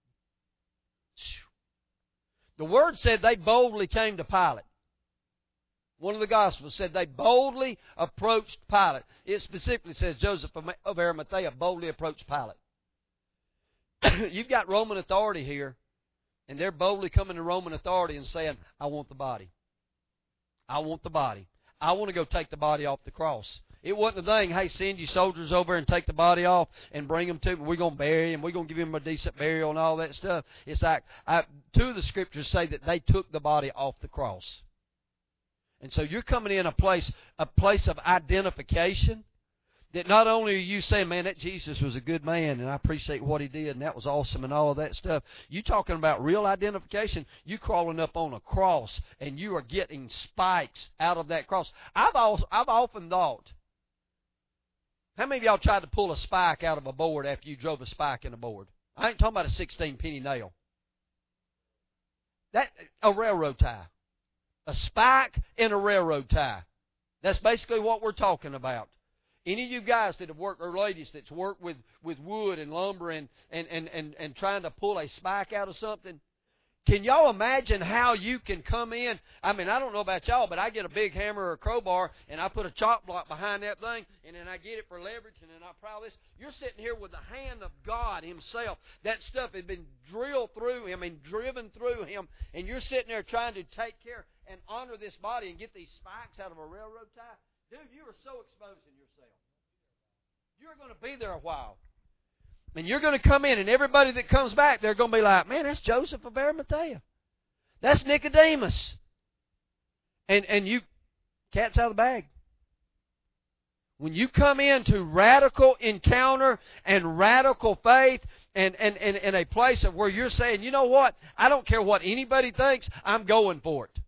The Word said they boldly came to Pilate. One of the Gospels said they boldly approached Pilate. It specifically says Joseph of Arimathea boldly approached Pilate. You've got Roman authority here, and they're boldly coming to Roman authority and saying, I want the body. I want the body. I want to go take the body off the cross. It wasn't a thing, hey, send your soldiers over and take the body off and bring them to me. We're going to bury him. We're going to give him a decent burial and all that stuff. It's like, I, two of the scriptures say that they took the body off the cross. And so you're coming in a place, a place of identification That not only are you saying, man, that Jesus was a good man, and I appreciate what he did, and that was awesome, and all of that stuff. You talking about real identification. You crawling up on a cross, and you are getting spikes out of that cross. I've also, I've often thought, how many of y'all tried to pull a spike out of a board after you drove a spike in a board? I ain't talking about a sixteen penny nail. That a railroad tie, a spike in a railroad tie. That's basically what we're talking about. Any of you guys that have worked, or ladies that's worked with, with wood and lumber and, and, and, and, and trying to pull a spike out of something, can y'all imagine how you can come in? I mean, I don't know about y'all, but I get a big hammer or a crowbar, and I put a chop block behind that thing, and then I get it for leverage, and then I plow this. You're sitting here with the hand of God himself. That stuff has been drilled through him and driven through him, and you're sitting there trying to take care and honor this body and get these spikes out of a railroad tie. Dude, you are so exposing yourself. You're going to be there a while. And you're going to come in, and everybody that comes back, they're going to be like, man, that's Joseph of Arimathea. That's Nicodemus. And and you, cat's out of the bag. When you come into radical encounter and radical faith and, and, and, and a place of where you're saying, you know what, I don't care what anybody thinks, I'm going for it.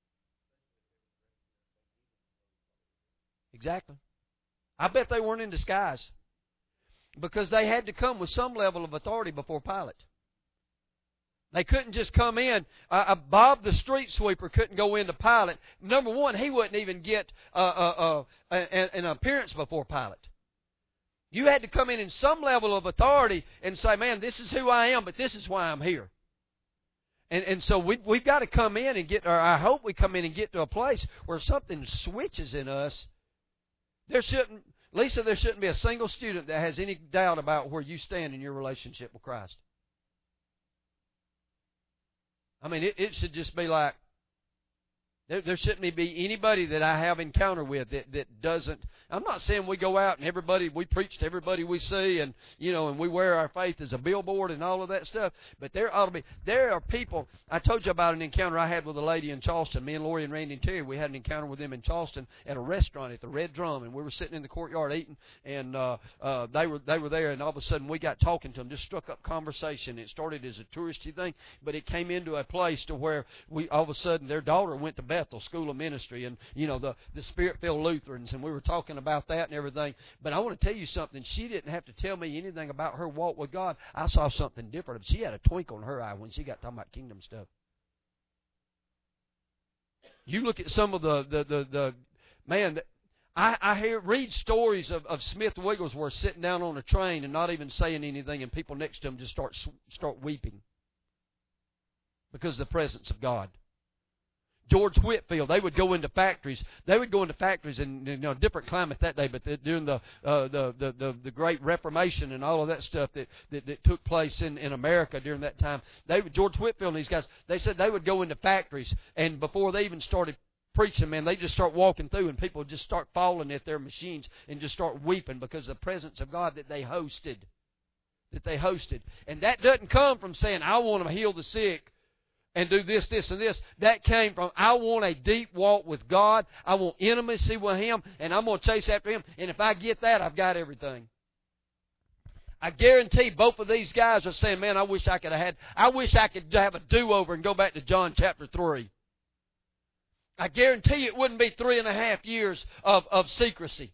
Exactly. I bet they weren't in disguise. Because they had to come with some level of authority before Pilate. They couldn't just come in. Uh, Bob the street sweeper couldn't go into Pilate. Number one, he wouldn't even get uh, uh, uh, an, an appearance before Pilate. You had to come in in some level of authority and say, man, this is who I am, but this is why I'm here. And, and so we, we've got to come in and get, or I hope we come in and get to a place where something switches in us. There shouldn't, Lisa, there shouldn't be a single student that has any doubt about where you stand in your relationship with Christ. I mean, it, it should just be like, there, there shouldn't be anybody that I have encounter with that, that doesn't. I'm not saying we go out and everybody, we preach to everybody we see and, you know, and we wear our faith as a billboard and all of that stuff. But there ought to be, there are people, I told you about an encounter I had with a lady in Charleston. Me and Lori and Randy and Terry, we had an encounter with them in Charleston at a restaurant at the Red Drum. And we were sitting in the courtyard eating, and uh, uh, they were they were there, and all of a sudden we got talking to them, just struck up conversation. It started as a touristy thing, but it came into a place to where we, all of a sudden, their daughter went to Bethel School of Ministry, and, you know, the, the Spirit-filled Lutherans, and we were talking about that and everything. But I want to tell you something. She didn't have to tell me anything about her walk with God. I saw something different. She had a twinkle in her eye when she got talking about kingdom stuff. You look at some of the, the, the, the man, I, I hear, read stories of, of Smith Wigglesworth sitting down on a train and not even saying anything, and people next to him just start, start weeping because of the presence of God. George Whitefield, they would go into factories. They would go into factories in, you know, different climate that day, but during the, uh, the, the, the, the Great Reformation and all of that stuff that, that, that took place in, in America during that time, they George Whitefield and these guys, they said they would go into factories, and before they even started preaching, man, they just start walking through, and people just start falling at their machines and just start weeping because of the presence of God that they hosted. That they hosted. And that doesn't come from saying, I want to heal the sick and do this, this, and this. That came from, I want a deep walk with God. I want intimacy with Him, and I'm going to chase after Him. And if I get that, I've got everything. I guarantee both of these guys are saying, man, I wish I could have had, I wish I could have a do-over and go back to John chapter three. I guarantee it wouldn't be three and a half years of, of secrecy.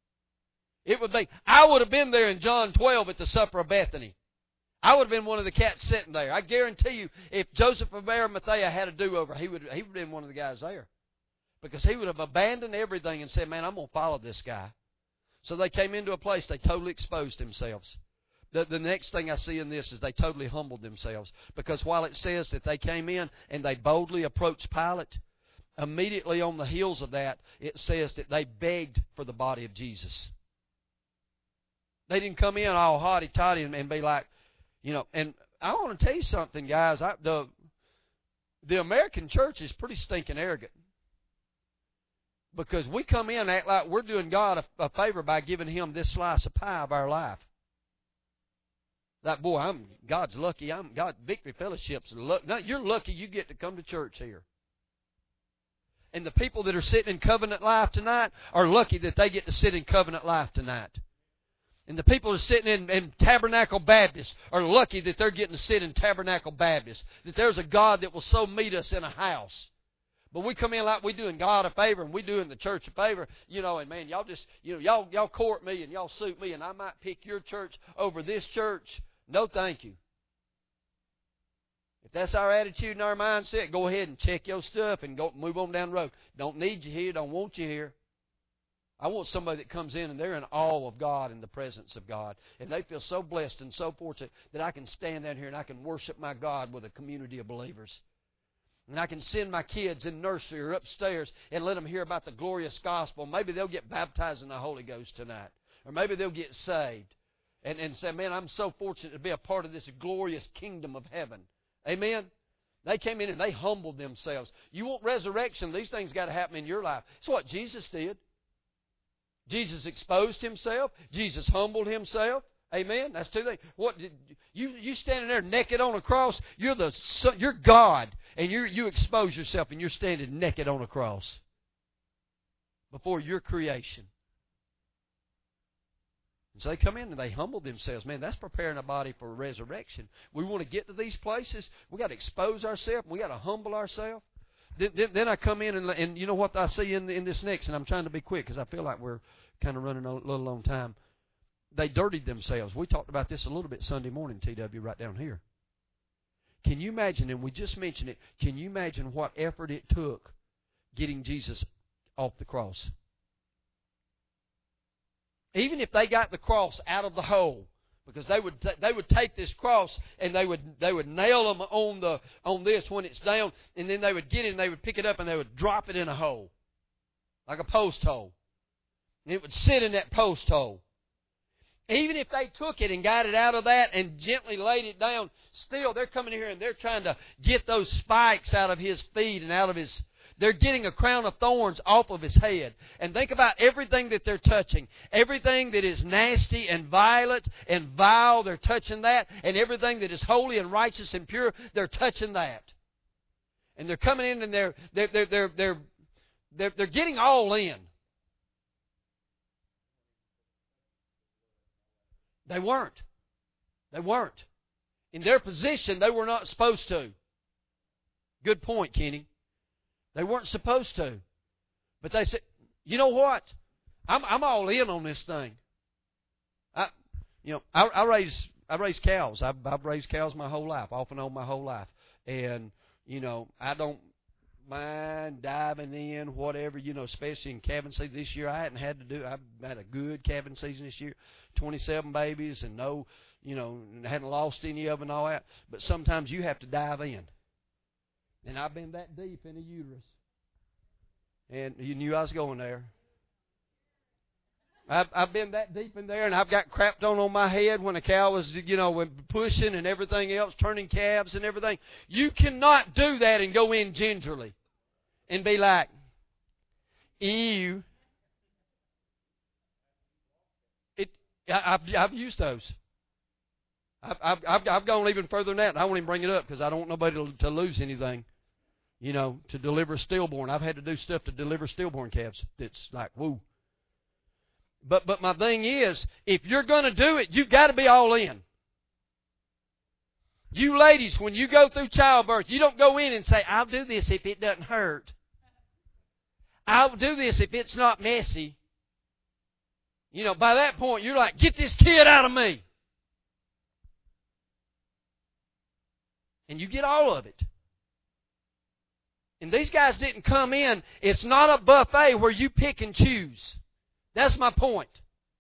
It would be, I would have been there in John twelve at the supper of Bethany. I would have been one of the cats sitting there. I guarantee you, if Joseph of Arimathea had a do-over, he would, he would have been one of the guys there. Because he would have abandoned everything and said, man, I'm going to follow this guy. So they came into a place, they totally exposed themselves. The, the next thing I see in this is they totally humbled themselves. Because while it says that they came in and they boldly approached Pilate, immediately on the heels of that, it says that they begged for the body of Jesus. They didn't come in all haughty-toddy and, and be like, you know, and I want to tell you something, guys. I, the the American church is pretty stinking arrogant. Because we come in and act like we're doing God a, a favor by giving Him this slice of pie of our life. Like, boy, I'm God's lucky. I'm God. Victory Fellowship's lucky. No, you're lucky you get to come to church here. And the people that are sitting in covenant life tonight are lucky that they get to sit in covenant life tonight. And the people that are sitting in, in Tabernacle Baptist are lucky that they're getting to sit in Tabernacle Baptist. That there's a God that will so meet us in a house. But we come in like we doing God a favor and we doing the church a favor, you know, and man, y'all just, you know, y'all, y'all court me and y'all suit me and I might pick your church over this church. No, thank you. If that's our attitude and our mindset, go ahead and check your stuff and go move on down the road. Don't need you here, don't want you here. I want somebody that comes in and they're in awe of God and the presence of God. And they feel so blessed and so fortunate that I can stand down here and I can worship my God with a community of believers. And I can send my kids in nursery or upstairs and let them hear about the glorious gospel. Maybe they'll get baptized in the Holy Ghost tonight. Or maybe they'll get saved. And, and say, man, I'm so fortunate to be a part of this glorious kingdom of heaven. Amen? They came in and they humbled themselves. You want resurrection, these things got to happen in your life. It's what Jesus did. Jesus exposed Himself. Jesus humbled Himself. Amen? That's two things. What did, you you standing there naked on a cross, you're the you're God, and you you expose yourself and you're standing naked on a cross before your creation. And so they come in and they humble themselves. Man, that's preparing a body for resurrection. We want to get to these places. We got to expose ourselves. We got to humble ourselves. Then, then, then I come in and, and you know what I see in, in this next, and I'm trying to be quick because I feel like we're kind of running a little on time. They dirtied themselves. We talked about this a little bit Sunday morning, T W, right down here. Can you imagine, and we just mentioned it, can you imagine what effort it took getting Jesus off the cross? Even if they got the cross out of the hole, because they would they would take this cross and they would they would nail them on the on this when it's down, and then they would get it and they would pick it up and they would drop it in a hole, like a post hole, and it would sit in that post hole. Even if they took it and got it out of that and gently laid it down, still they're coming here and they're trying to get those spikes out of His feet and out of His. They're getting a crown of thorns off of His head. And think about everything that they're touching. Everything that is nasty and violent and vile, they're touching that. And everything that is holy and righteous and pure, they're touching that. And they're coming in and they're they're they're they're they're, they're, they're getting all in. They weren't. They weren't. In their position, they were not supposed to. Good point, Kenny. They weren't supposed to. But they said, you know what? I'm I'm all in on this thing. I you know, I, I raise I raise cows. I've I've raised cows my whole life, off and on my whole life. And, you know, I don't mind diving in, whatever, you know, especially in calving season. This year I hadn't had to do I've had a good calving season this year. Twenty-seven babies and no, you know, hadn't lost any of them and all that. But sometimes you have to dive in. And I've been that deep in the uterus. And you knew I was going there. I've, I've been that deep in there, and I've got crapped on on my head when a cow was, you know, pushing and everything else, turning calves and everything. You cannot do that and go in gingerly and be like, ew. It, I, I've, I've used those. I've, I've, I've gone even further than that, and I won't even bring it up because I don't want nobody to, to lose anything. You know, to deliver a stillborn. I've had to do stuff to deliver stillborn calves that's like, woo. But but my thing is, if you're going to do it, you've got to be all in. You ladies, when you go through childbirth, you don't go in and say, I'll do this if it doesn't hurt. I'll do this if it's not messy. You know, by that point, you're like, get this kid out of me. And you get all of it. And these guys didn't come in. It's not a buffet where you pick and choose. That's my point.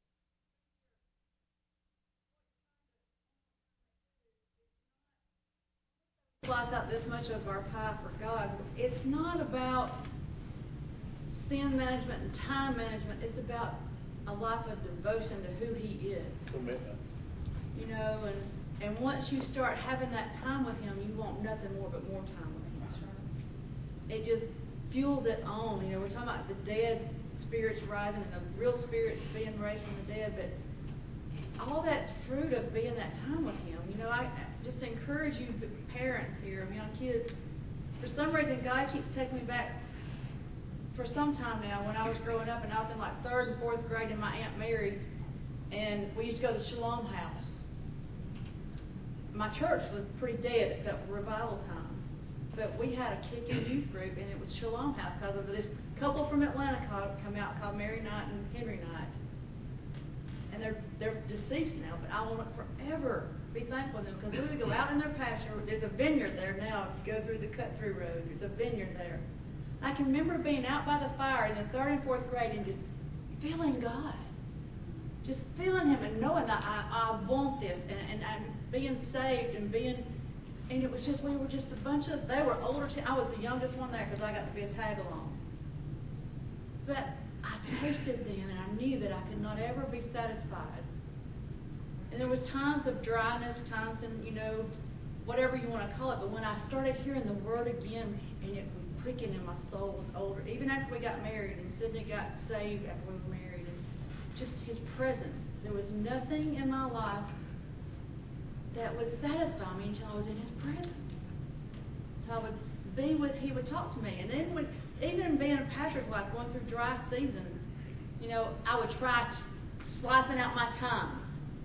Slice out this much of our pie for God. It's not about sin management and time management. It's about a life of devotion to who He is. Commitment. You know, and and once you start having that time with Him, you want nothing more but more time with Him. It just fuels it on. You know, we're talking about the dead spirits rising and the real spirits being raised from the dead, but all that fruit of being that time with Him. You know, I just encourage you, parents here, young kids. For some reason, God keeps taking me back for some time now, when I was growing up and I was in like third and fourth grade, and my Aunt Mary, and we used to go to the Shalom House. My church was pretty dead except for revival time. But we had a kicking youth group, and it was Shalom House because of this couple from Atlanta called, come out called Mary Knight and Henry Knight. And they're they're deceased now, but I want to forever be thankful to them because we would go out in their pasture. There's a vineyard there now. If you go through the cut-through road, there's a vineyard there. I can remember being out by the fire in the third and fourth grade and just feeling God. Just feeling Him and knowing that I, I want this and, and I'm being saved and being, and it was just, we were just a bunch of, they were older, I was the youngest one there because I got to be a tag along. But I tasted then and I knew that I could not ever be satisfied. And there was times of dryness, times in, you know, whatever you want to call it, but when I started hearing the Word again and it was pricking in my soul was older, even after we got married and Sydney got saved after we were married, and just His presence. There was nothing in my life that would satisfy me until I was in His presence. Until I would be with, He would talk to me. And then when, even being a pastor's wife, going through dry seasons, you know, I would try slicing out my time.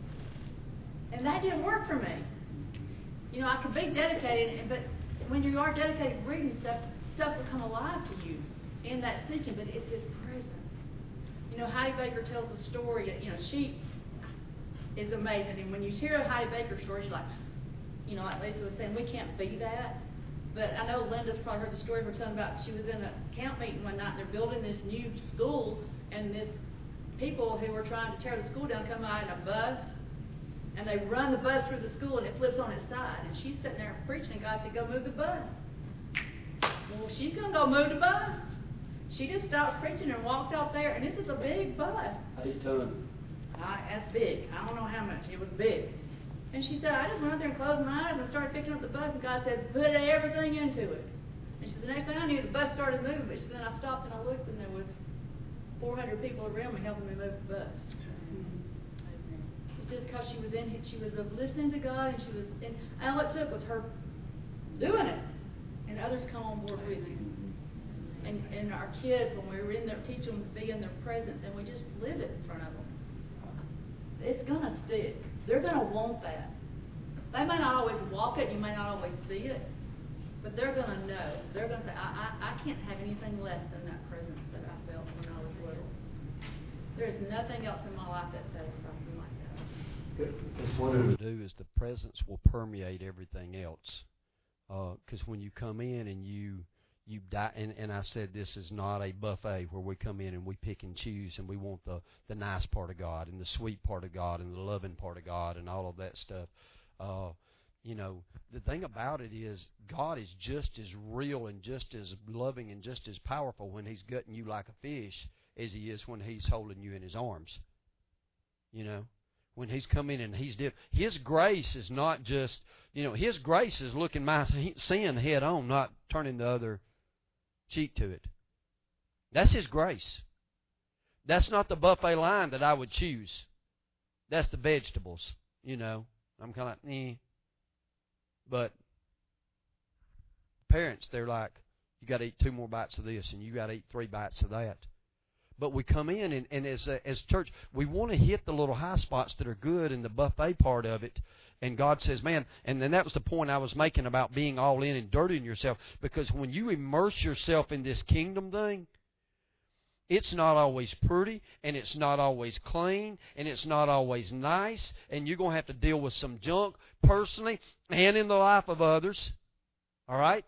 And that didn't work for me. You know, I could be dedicated, but when you are dedicated reading stuff, stuff will come alive to you in that seeking, but it's His presence. You know, Heidi Baker tells a story. You know, she is amazing. And when you hear a Heidi Baker story, she's like, you know, like Lisa was saying, we can't be that. But I know Linda's probably heard the story of her telling about she was in a camp meeting one night. And they're building this new school, and this people who were trying to tear the school down come out in a bus, and they run the bus through the school, and it flips on its side. And she's sitting there preaching, and God said, go move the bus. Well, she's going to go move the bus. She just stopped preaching and walked out there, and this is a big bus. How you doing? I, that's big. I don't know how much. It was big. And she said, I just went out there and closed my eyes and started picking up the bus, and God said, put everything into it. And she said, the next thing I knew, the bus started moving. But she said, I stopped and I looked, and there was four hundred people around me helping me move the bus. It's just because she was in, she was listening to God, and she was, and all it took was her doing it, and others come on board with you. And, and our kids, when we were in there, teach them to be in their presence, and we just live it in front of them. It's going to stick. They're going to want that. They may not always walk it, you may not always see it, but they're going to know. They're going to say, I, I, I can't have anything less than that presence that I felt when I was little. There's nothing else in my life that satisfies me like that. Good. That's What one it of will do is the presence will permeate everything else. Because uh, when you come in and you you die, and, and I said this is not a buffet where we come in and we pick and choose and we want the, the nice part of God and the sweet part of God and the loving part of God and all of that stuff. Uh, you know, the thing about it is God is just as real and just as loving and just as powerful when He's gutting you like a fish as He is when He's holding you in His arms. You know? When He's come in and He's did, His grace is not just, you know, His grace is looking my sin head on, not turning the other cheek to it. That's His grace. That's not the buffet line that I would choose. That's the vegetables, you know. I'm kind of like, eh. But parents, they're like, you got to eat two more bites of this, and you got to eat three bites of that. But we come in, and, and as a, as church, we want to hit the little high spots that are good in the buffet part of it. And God says, man, and then that was the point I was making about being all in and dirtying yourself. Because when you immerse yourself in this kingdom thing, it's not always pretty, and it's not always clean, and it's not always nice. And you're going to have to deal with some junk personally and in the life of others. All right?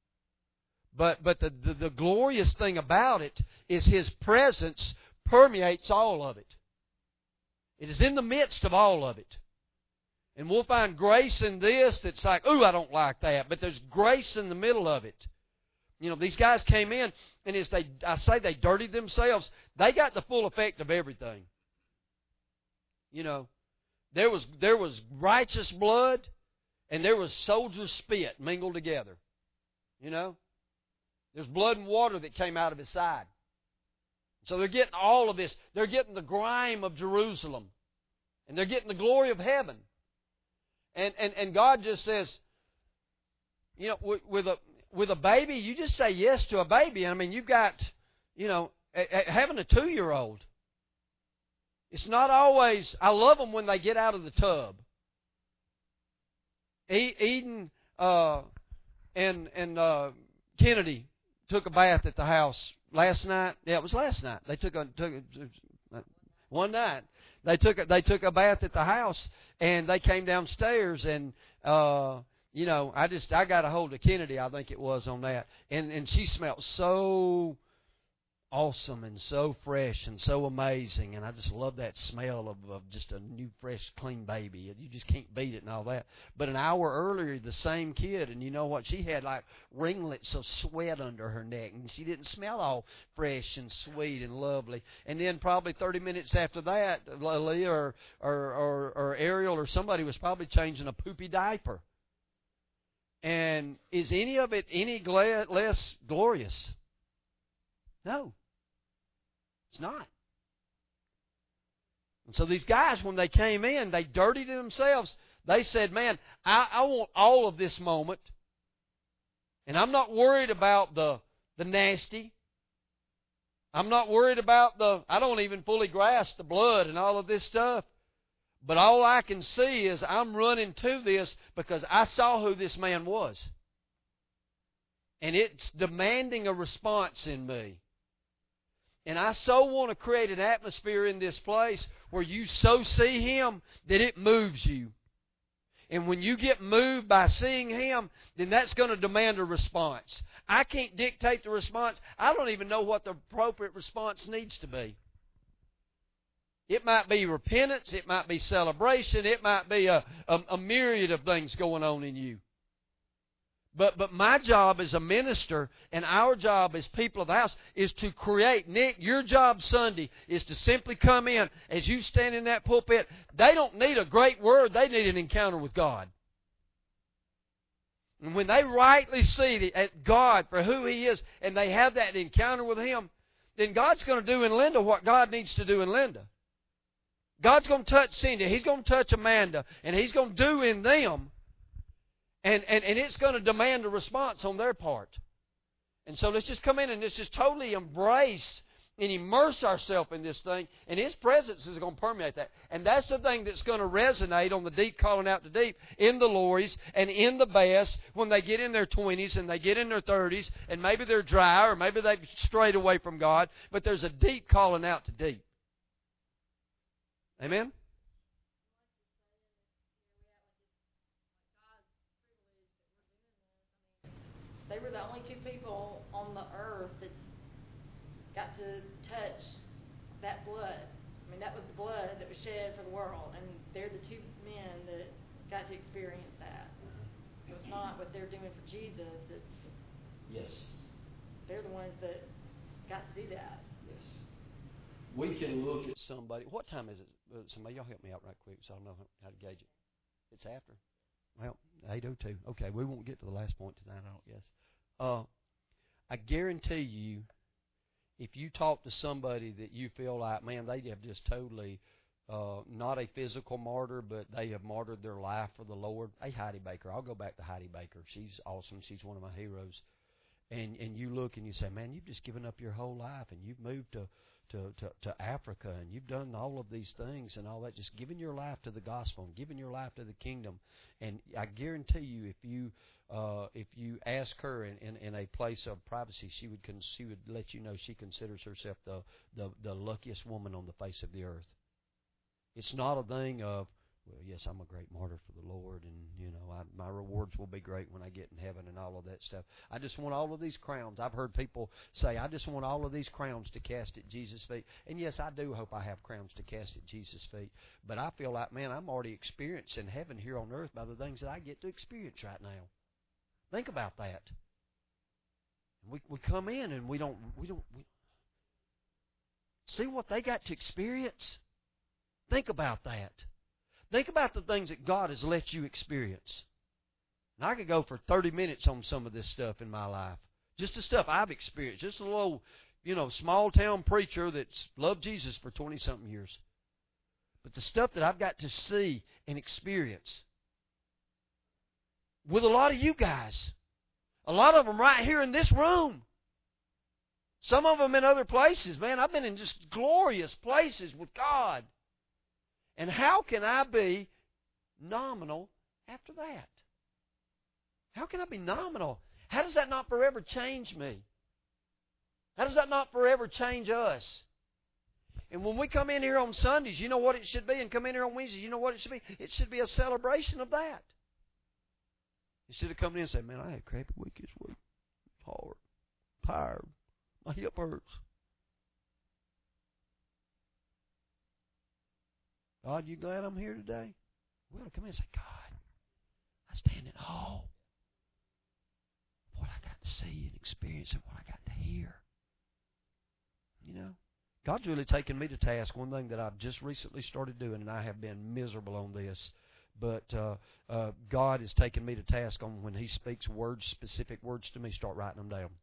But but the, the, the glorious thing about it is His presence permeates all of it. It is in the midst of all of it. And we'll find grace in this that's like, ooh, I don't like that. But there's grace in the middle of it. You know, these guys came in, and as they, I say they dirtied themselves, they got the full effect of everything. You know, there was there was righteous blood, and there was soldier spit mingled together. You know? There's blood and water that came out of His side. So they're getting all of this. They're getting the grime of Jerusalem. And they're getting the glory of heaven. And and, and God just says, you know, with, with a with a baby, you just say yes to a baby. I mean, you've got, you know, having a two-year-old, it's not always, I love them when they get out of the tub. Eden uh, and, and uh, Kennedy took a bath at the house last night. Yeah, it was last night. They took a, took a, one night. They took a, they took a bath at the house, and they came downstairs, and uh, you know, I just I got a hold of Kennedy, I think it was on that, and and she smelled so awesome and so fresh and so amazing, and I just love that smell of, of just a new, fresh, clean baby. You just can't beat it and all that. But an hour earlier, the same kid, and you know what? She had like ringlets of sweat under her neck, and she didn't smell all fresh and sweet and lovely. And then probably thirty minutes after that, Leah or, or, or, or Ariel or somebody was probably changing a poopy diaper. And is any of it any gla- less glorious? No, it's not. And so these guys, when they came in, they dirtied themselves. They said, man, I, I want all of this moment. And I'm not worried about the, the nasty. I'm not worried about the, I don't even fully grasp the blood and all of this stuff. But all I can see is I'm running to this because I saw who this man was. And it's demanding a response in me. And I so want to create an atmosphere in this place where you so see Him that it moves you. And when you get moved by seeing Him, then that's going to demand a response. I can't dictate the response. I don't even know what the appropriate response needs to be. It might be repentance. It might be celebration. It might be a, a, a myriad of things going on in you. But but my job as a minister and our job as people of the house is to create. Nick, your job Sunday is to simply come in as you stand in that pulpit. They don't need a great word. They need an encounter with God. And when they rightly see the, God for who He is and they have that encounter with Him, then God's going to do in Linda what God needs to do in Linda. God's going to touch Cindy. He's going to touch Amanda. And He's going to do in them. And, and, and it's going to demand a response on their part. And so let's just come in and let's just totally embrace and immerse ourselves in this thing. And His presence is going to permeate that. And that's the thing that's going to resonate on the deep calling out to deep in the Lorries and in the Bass when they get in their twenties and they get in their thirties. And maybe they're dry or maybe they've strayed away from God. But there's a deep calling out to deep. Amen? They were the only two people on the earth that got to touch that blood. I mean, that was the blood that was shed for the world, and they're the two men that got to experience that. So it's not what they're doing for Jesus. It's yes, they're the ones that got to do that. Yes. We can look at somebody. What time is it? Uh, somebody, y'all help me out right quick so I know how to gauge it. It's after. Well, eight oh two. Okay, we won't get to the last point tonight, I don't guess. Uh, I guarantee you, if you talk to somebody that you feel like, man, they have just totally, uh, not a physical martyr, but they have martyred their life for the Lord. Hey, Heidi Baker. I'll go back to Heidi Baker. She's awesome. She's one of my heroes. And and you look and you say, man, you've just given up your whole life, and you've moved to To, to, to Africa, and you've done all of these things and all that, just giving your life to the gospel and giving your life to the kingdom. And I guarantee you, if you uh, if you ask her in, in, in a place of privacy, she would con- she would let you know she considers herself the, the, the luckiest woman on the face of the earth. It's not a thing of, well, yes, I'm a great martyr for the Lord, and, you know, I, my rewards will be great when I get in heaven and all of that stuff. I just want all of these crowns. I've heard people say, I just want all of these crowns to cast at Jesus' feet. And, yes, I do hope I have crowns to cast at Jesus' feet. But I feel like, man, I'm already experiencing heaven here on earth by the things that I get to experience right now. Think about that. We we come in and we don't, we don't we see what they got to experience. Think about that. Think about the things that God has let you experience. And I could go for thirty minutes on some of this stuff in my life. Just the stuff I've experienced. Just a little, you know, small town preacher that's loved Jesus for twenty-something years. But the stuff that I've got to see and experience with a lot of you guys. A lot of them right here in this room. Some of them in other places. Man, I've been in just glorious places with God. And how can I be nominal after that? How can I be nominal? How does that not forever change me? How does that not forever change us? And when we come in here on Sundays, you know what it should be? And come in here on Wednesdays, you know what it should be? It should be a celebration of that. Instead of coming in and saying, man, I had a crappy week this week. Hard. Tired. My hip hurts. God, you glad I'm here today? We ought to come in and say, God, I stand in awe of what I got to see and experience and what I got to hear. You know, God's really taken me to task. One thing that I've just recently started doing, and I have been miserable on this, but uh, uh, God has taken me to task on when He speaks words, specific words to me, start writing them down.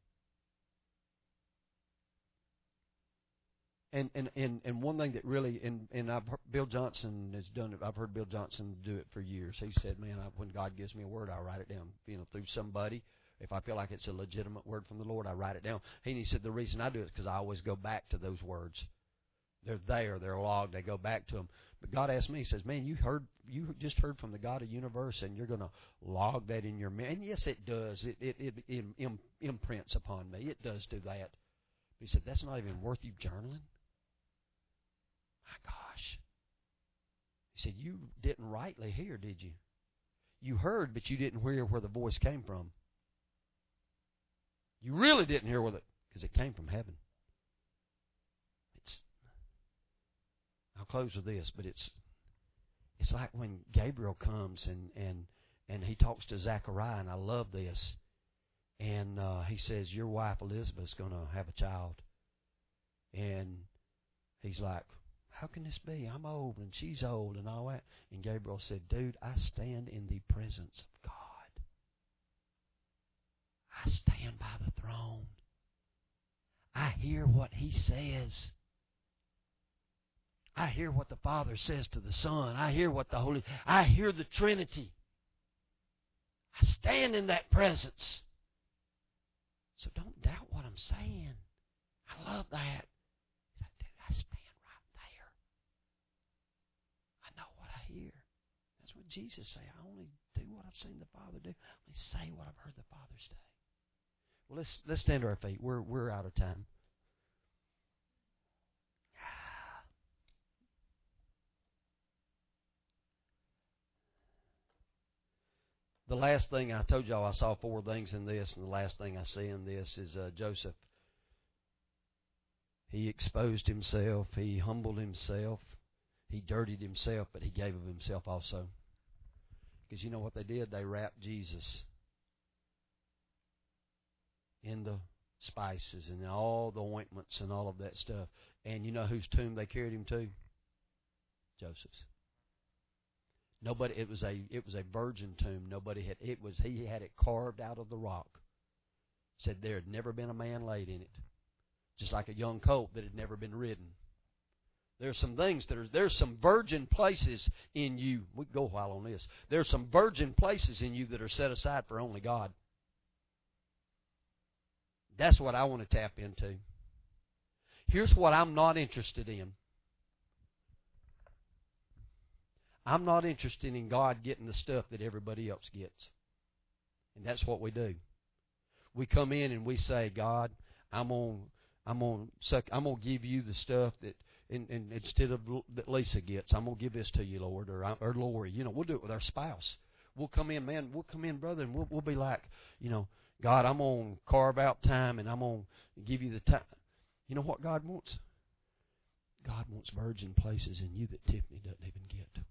And and, and, and one thing that really, and, and I've heard, Bill Johnson has done it. I've heard Bill Johnson do it for years. He said, man, I, when God gives me a word, I write it down, you know, through somebody. If I feel like it's a legitimate word from the Lord, I write it down. He said the reason I do it is because I always go back to those words. They're there. They're logged. They go back to them. But God asked me, He says, man, you heard, you just heard from the God of the universe, and you're going to log that in your memory. And yes, it does. It, it, it, it im, imprints upon me. It does do that. He said, that's not even worth you journaling? My gosh. He said, you didn't rightly hear, did you? You heard, but you didn't hear where the voice came from. You really didn't hear with it because it came from heaven. It's. I'll close with this, but it's. It's like when Gabriel comes and and and he talks to Zechariah, and I love this. And uh, he says, "Your wife Elizabeth's going to have a child." And he's like, "How can this be? I'm old and she's old and all that." And Gabriel said, "Dude, I stand in the presence of God. I stand by the throne. I hear what He says. I hear what the Father says to the Son. I hear what the Holy... I hear the Trinity. I stand in that presence. So don't doubt what I'm saying." I love that. He's like, dude, I stand right there. I know what I hear. That's what Jesus said. I only do what I've seen the Father do. I only say what I've heard the Father say. Well, let's let's stand to our feet. We're we're out of time. The last thing I told y'all, I saw four things in this, and the last thing I see in this is uh, Joseph. He exposed himself. He humbled himself. He dirtied himself, but he gave of himself also. Because you know what they did? They wrapped Jesus in the spices and all the ointments and all of that stuff. And you know whose tomb they carried him to? Joseph's. Nobody. It was a. It was a virgin tomb. Nobody had. It was. He had it carved out of the rock. Said there had never been a man laid in it. Just like a young colt that had never been ridden. There's some things that are. There's some virgin places in you. We can go a while on this. There's some virgin places in you that are set aside for only God. That's what I want to tap into. Here's what I'm not interested in. I'm not interested in God getting the stuff that everybody else gets. And that's what we do. We come in and we say, God, I'm on, I'm on, I'm going to give you the stuff that, and, and instead of that Lisa gets, I'm going to give this to you, Lord, or, or Lori. You know, we'll do it with our spouse. We'll come in, man, we'll come in, brother, and we'll, we'll be like, you know, God, I'm going to carve out time, and I'm going to give you the time. You know what God wants? God wants virgin places in you that Tiffany doesn't even get.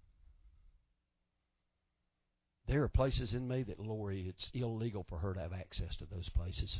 There are places in me that Lori, it's illegal for her to have access to those places.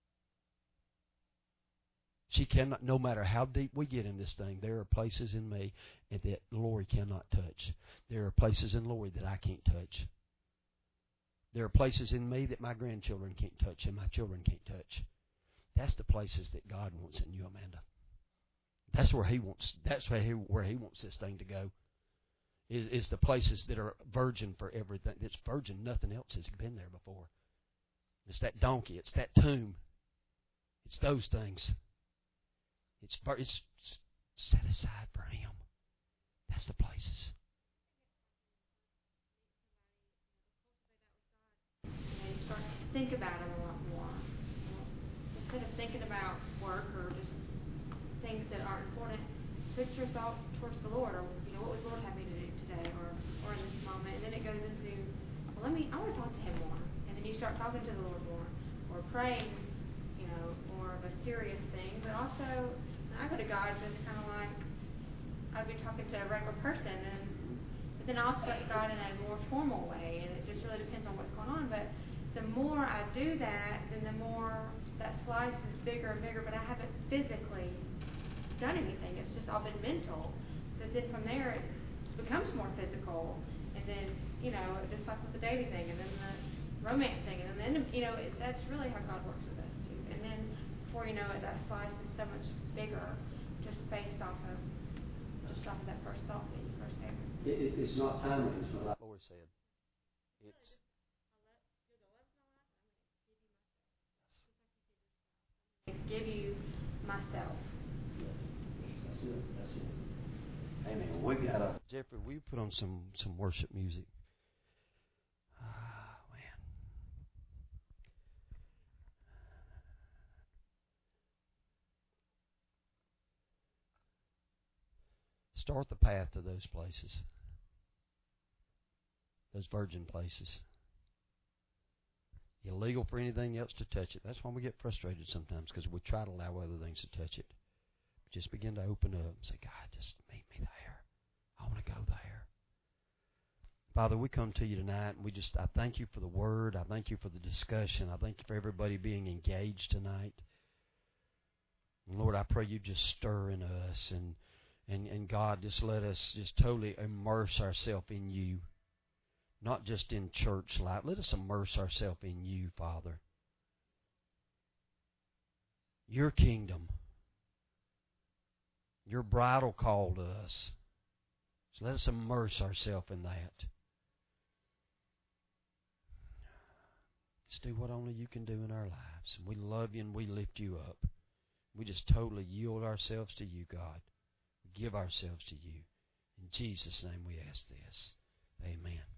She cannot, no matter how deep we get in this thing, there are places in me that Lori cannot touch. There are places in Lori that I can't touch. There are places in me that my grandchildren can't touch and my children can't touch. That's the places that God wants in you, Amanda. That's where He wants. That's where He where He wants this thing to go. Is, is the places that are virgin for everything. It's virgin. Nothing else has been there before. It's that donkey. It's that tomb. It's those things. It's, it's set aside for Him. That's the places. And you start to think about Him a lot more. Instead of thinking about work or just things that aren't important, put your thought towards the Lord, or you know, what would the Lord have me to do today, or or in this moment. And then it goes into, well, let me, I want to talk to Him more. And then you start talking to the Lord more, or praying, you know, more of a serious thing. But also, when I go to God, just kind of like I'd be talking to a regular person, and but then I also go to God in a more formal way, and it just really depends on what's going on. But the more I do that, then the more that slice is bigger and bigger, but I haven't physically done anything. It's just all been mental. But then from there, it becomes more physical, and then, you know, just like with the dating thing, and then the romance thing, and then, you know, it, that's really how God works with us, too. And then, before you know it, that slice is so much bigger, just based off of, just off of that first thought that you first gave me. It, it, it's not timing. It's not like The Lord said, it's... Give you myself. yes, that's it. That's it. Amen. We gotta. Jeffrey, will you put on some, some worship music? Ah, man. Start the path to those places. Those virgin places. Illegal for anything else to touch it. That's why we get frustrated sometimes, because we try to allow other things to touch it. Just begin to open up and say, God, just meet me there. I want to go there. Father, we come to you tonight, and we just, I thank you for the word. I thank you for the discussion. I thank you for everybody being engaged tonight. And Lord, I pray you just stir in us, and, and, and God, just let us just totally immerse ourselves in you. Not just in church life. Let us immerse ourselves in you, Father. Your kingdom. Your bridal call to us. So let us immerse ourselves in that. Let's do what only you can do in our lives. We love you and we lift you up. We just totally yield ourselves to you, God. We give ourselves to you. In Jesus' name we ask this. Amen.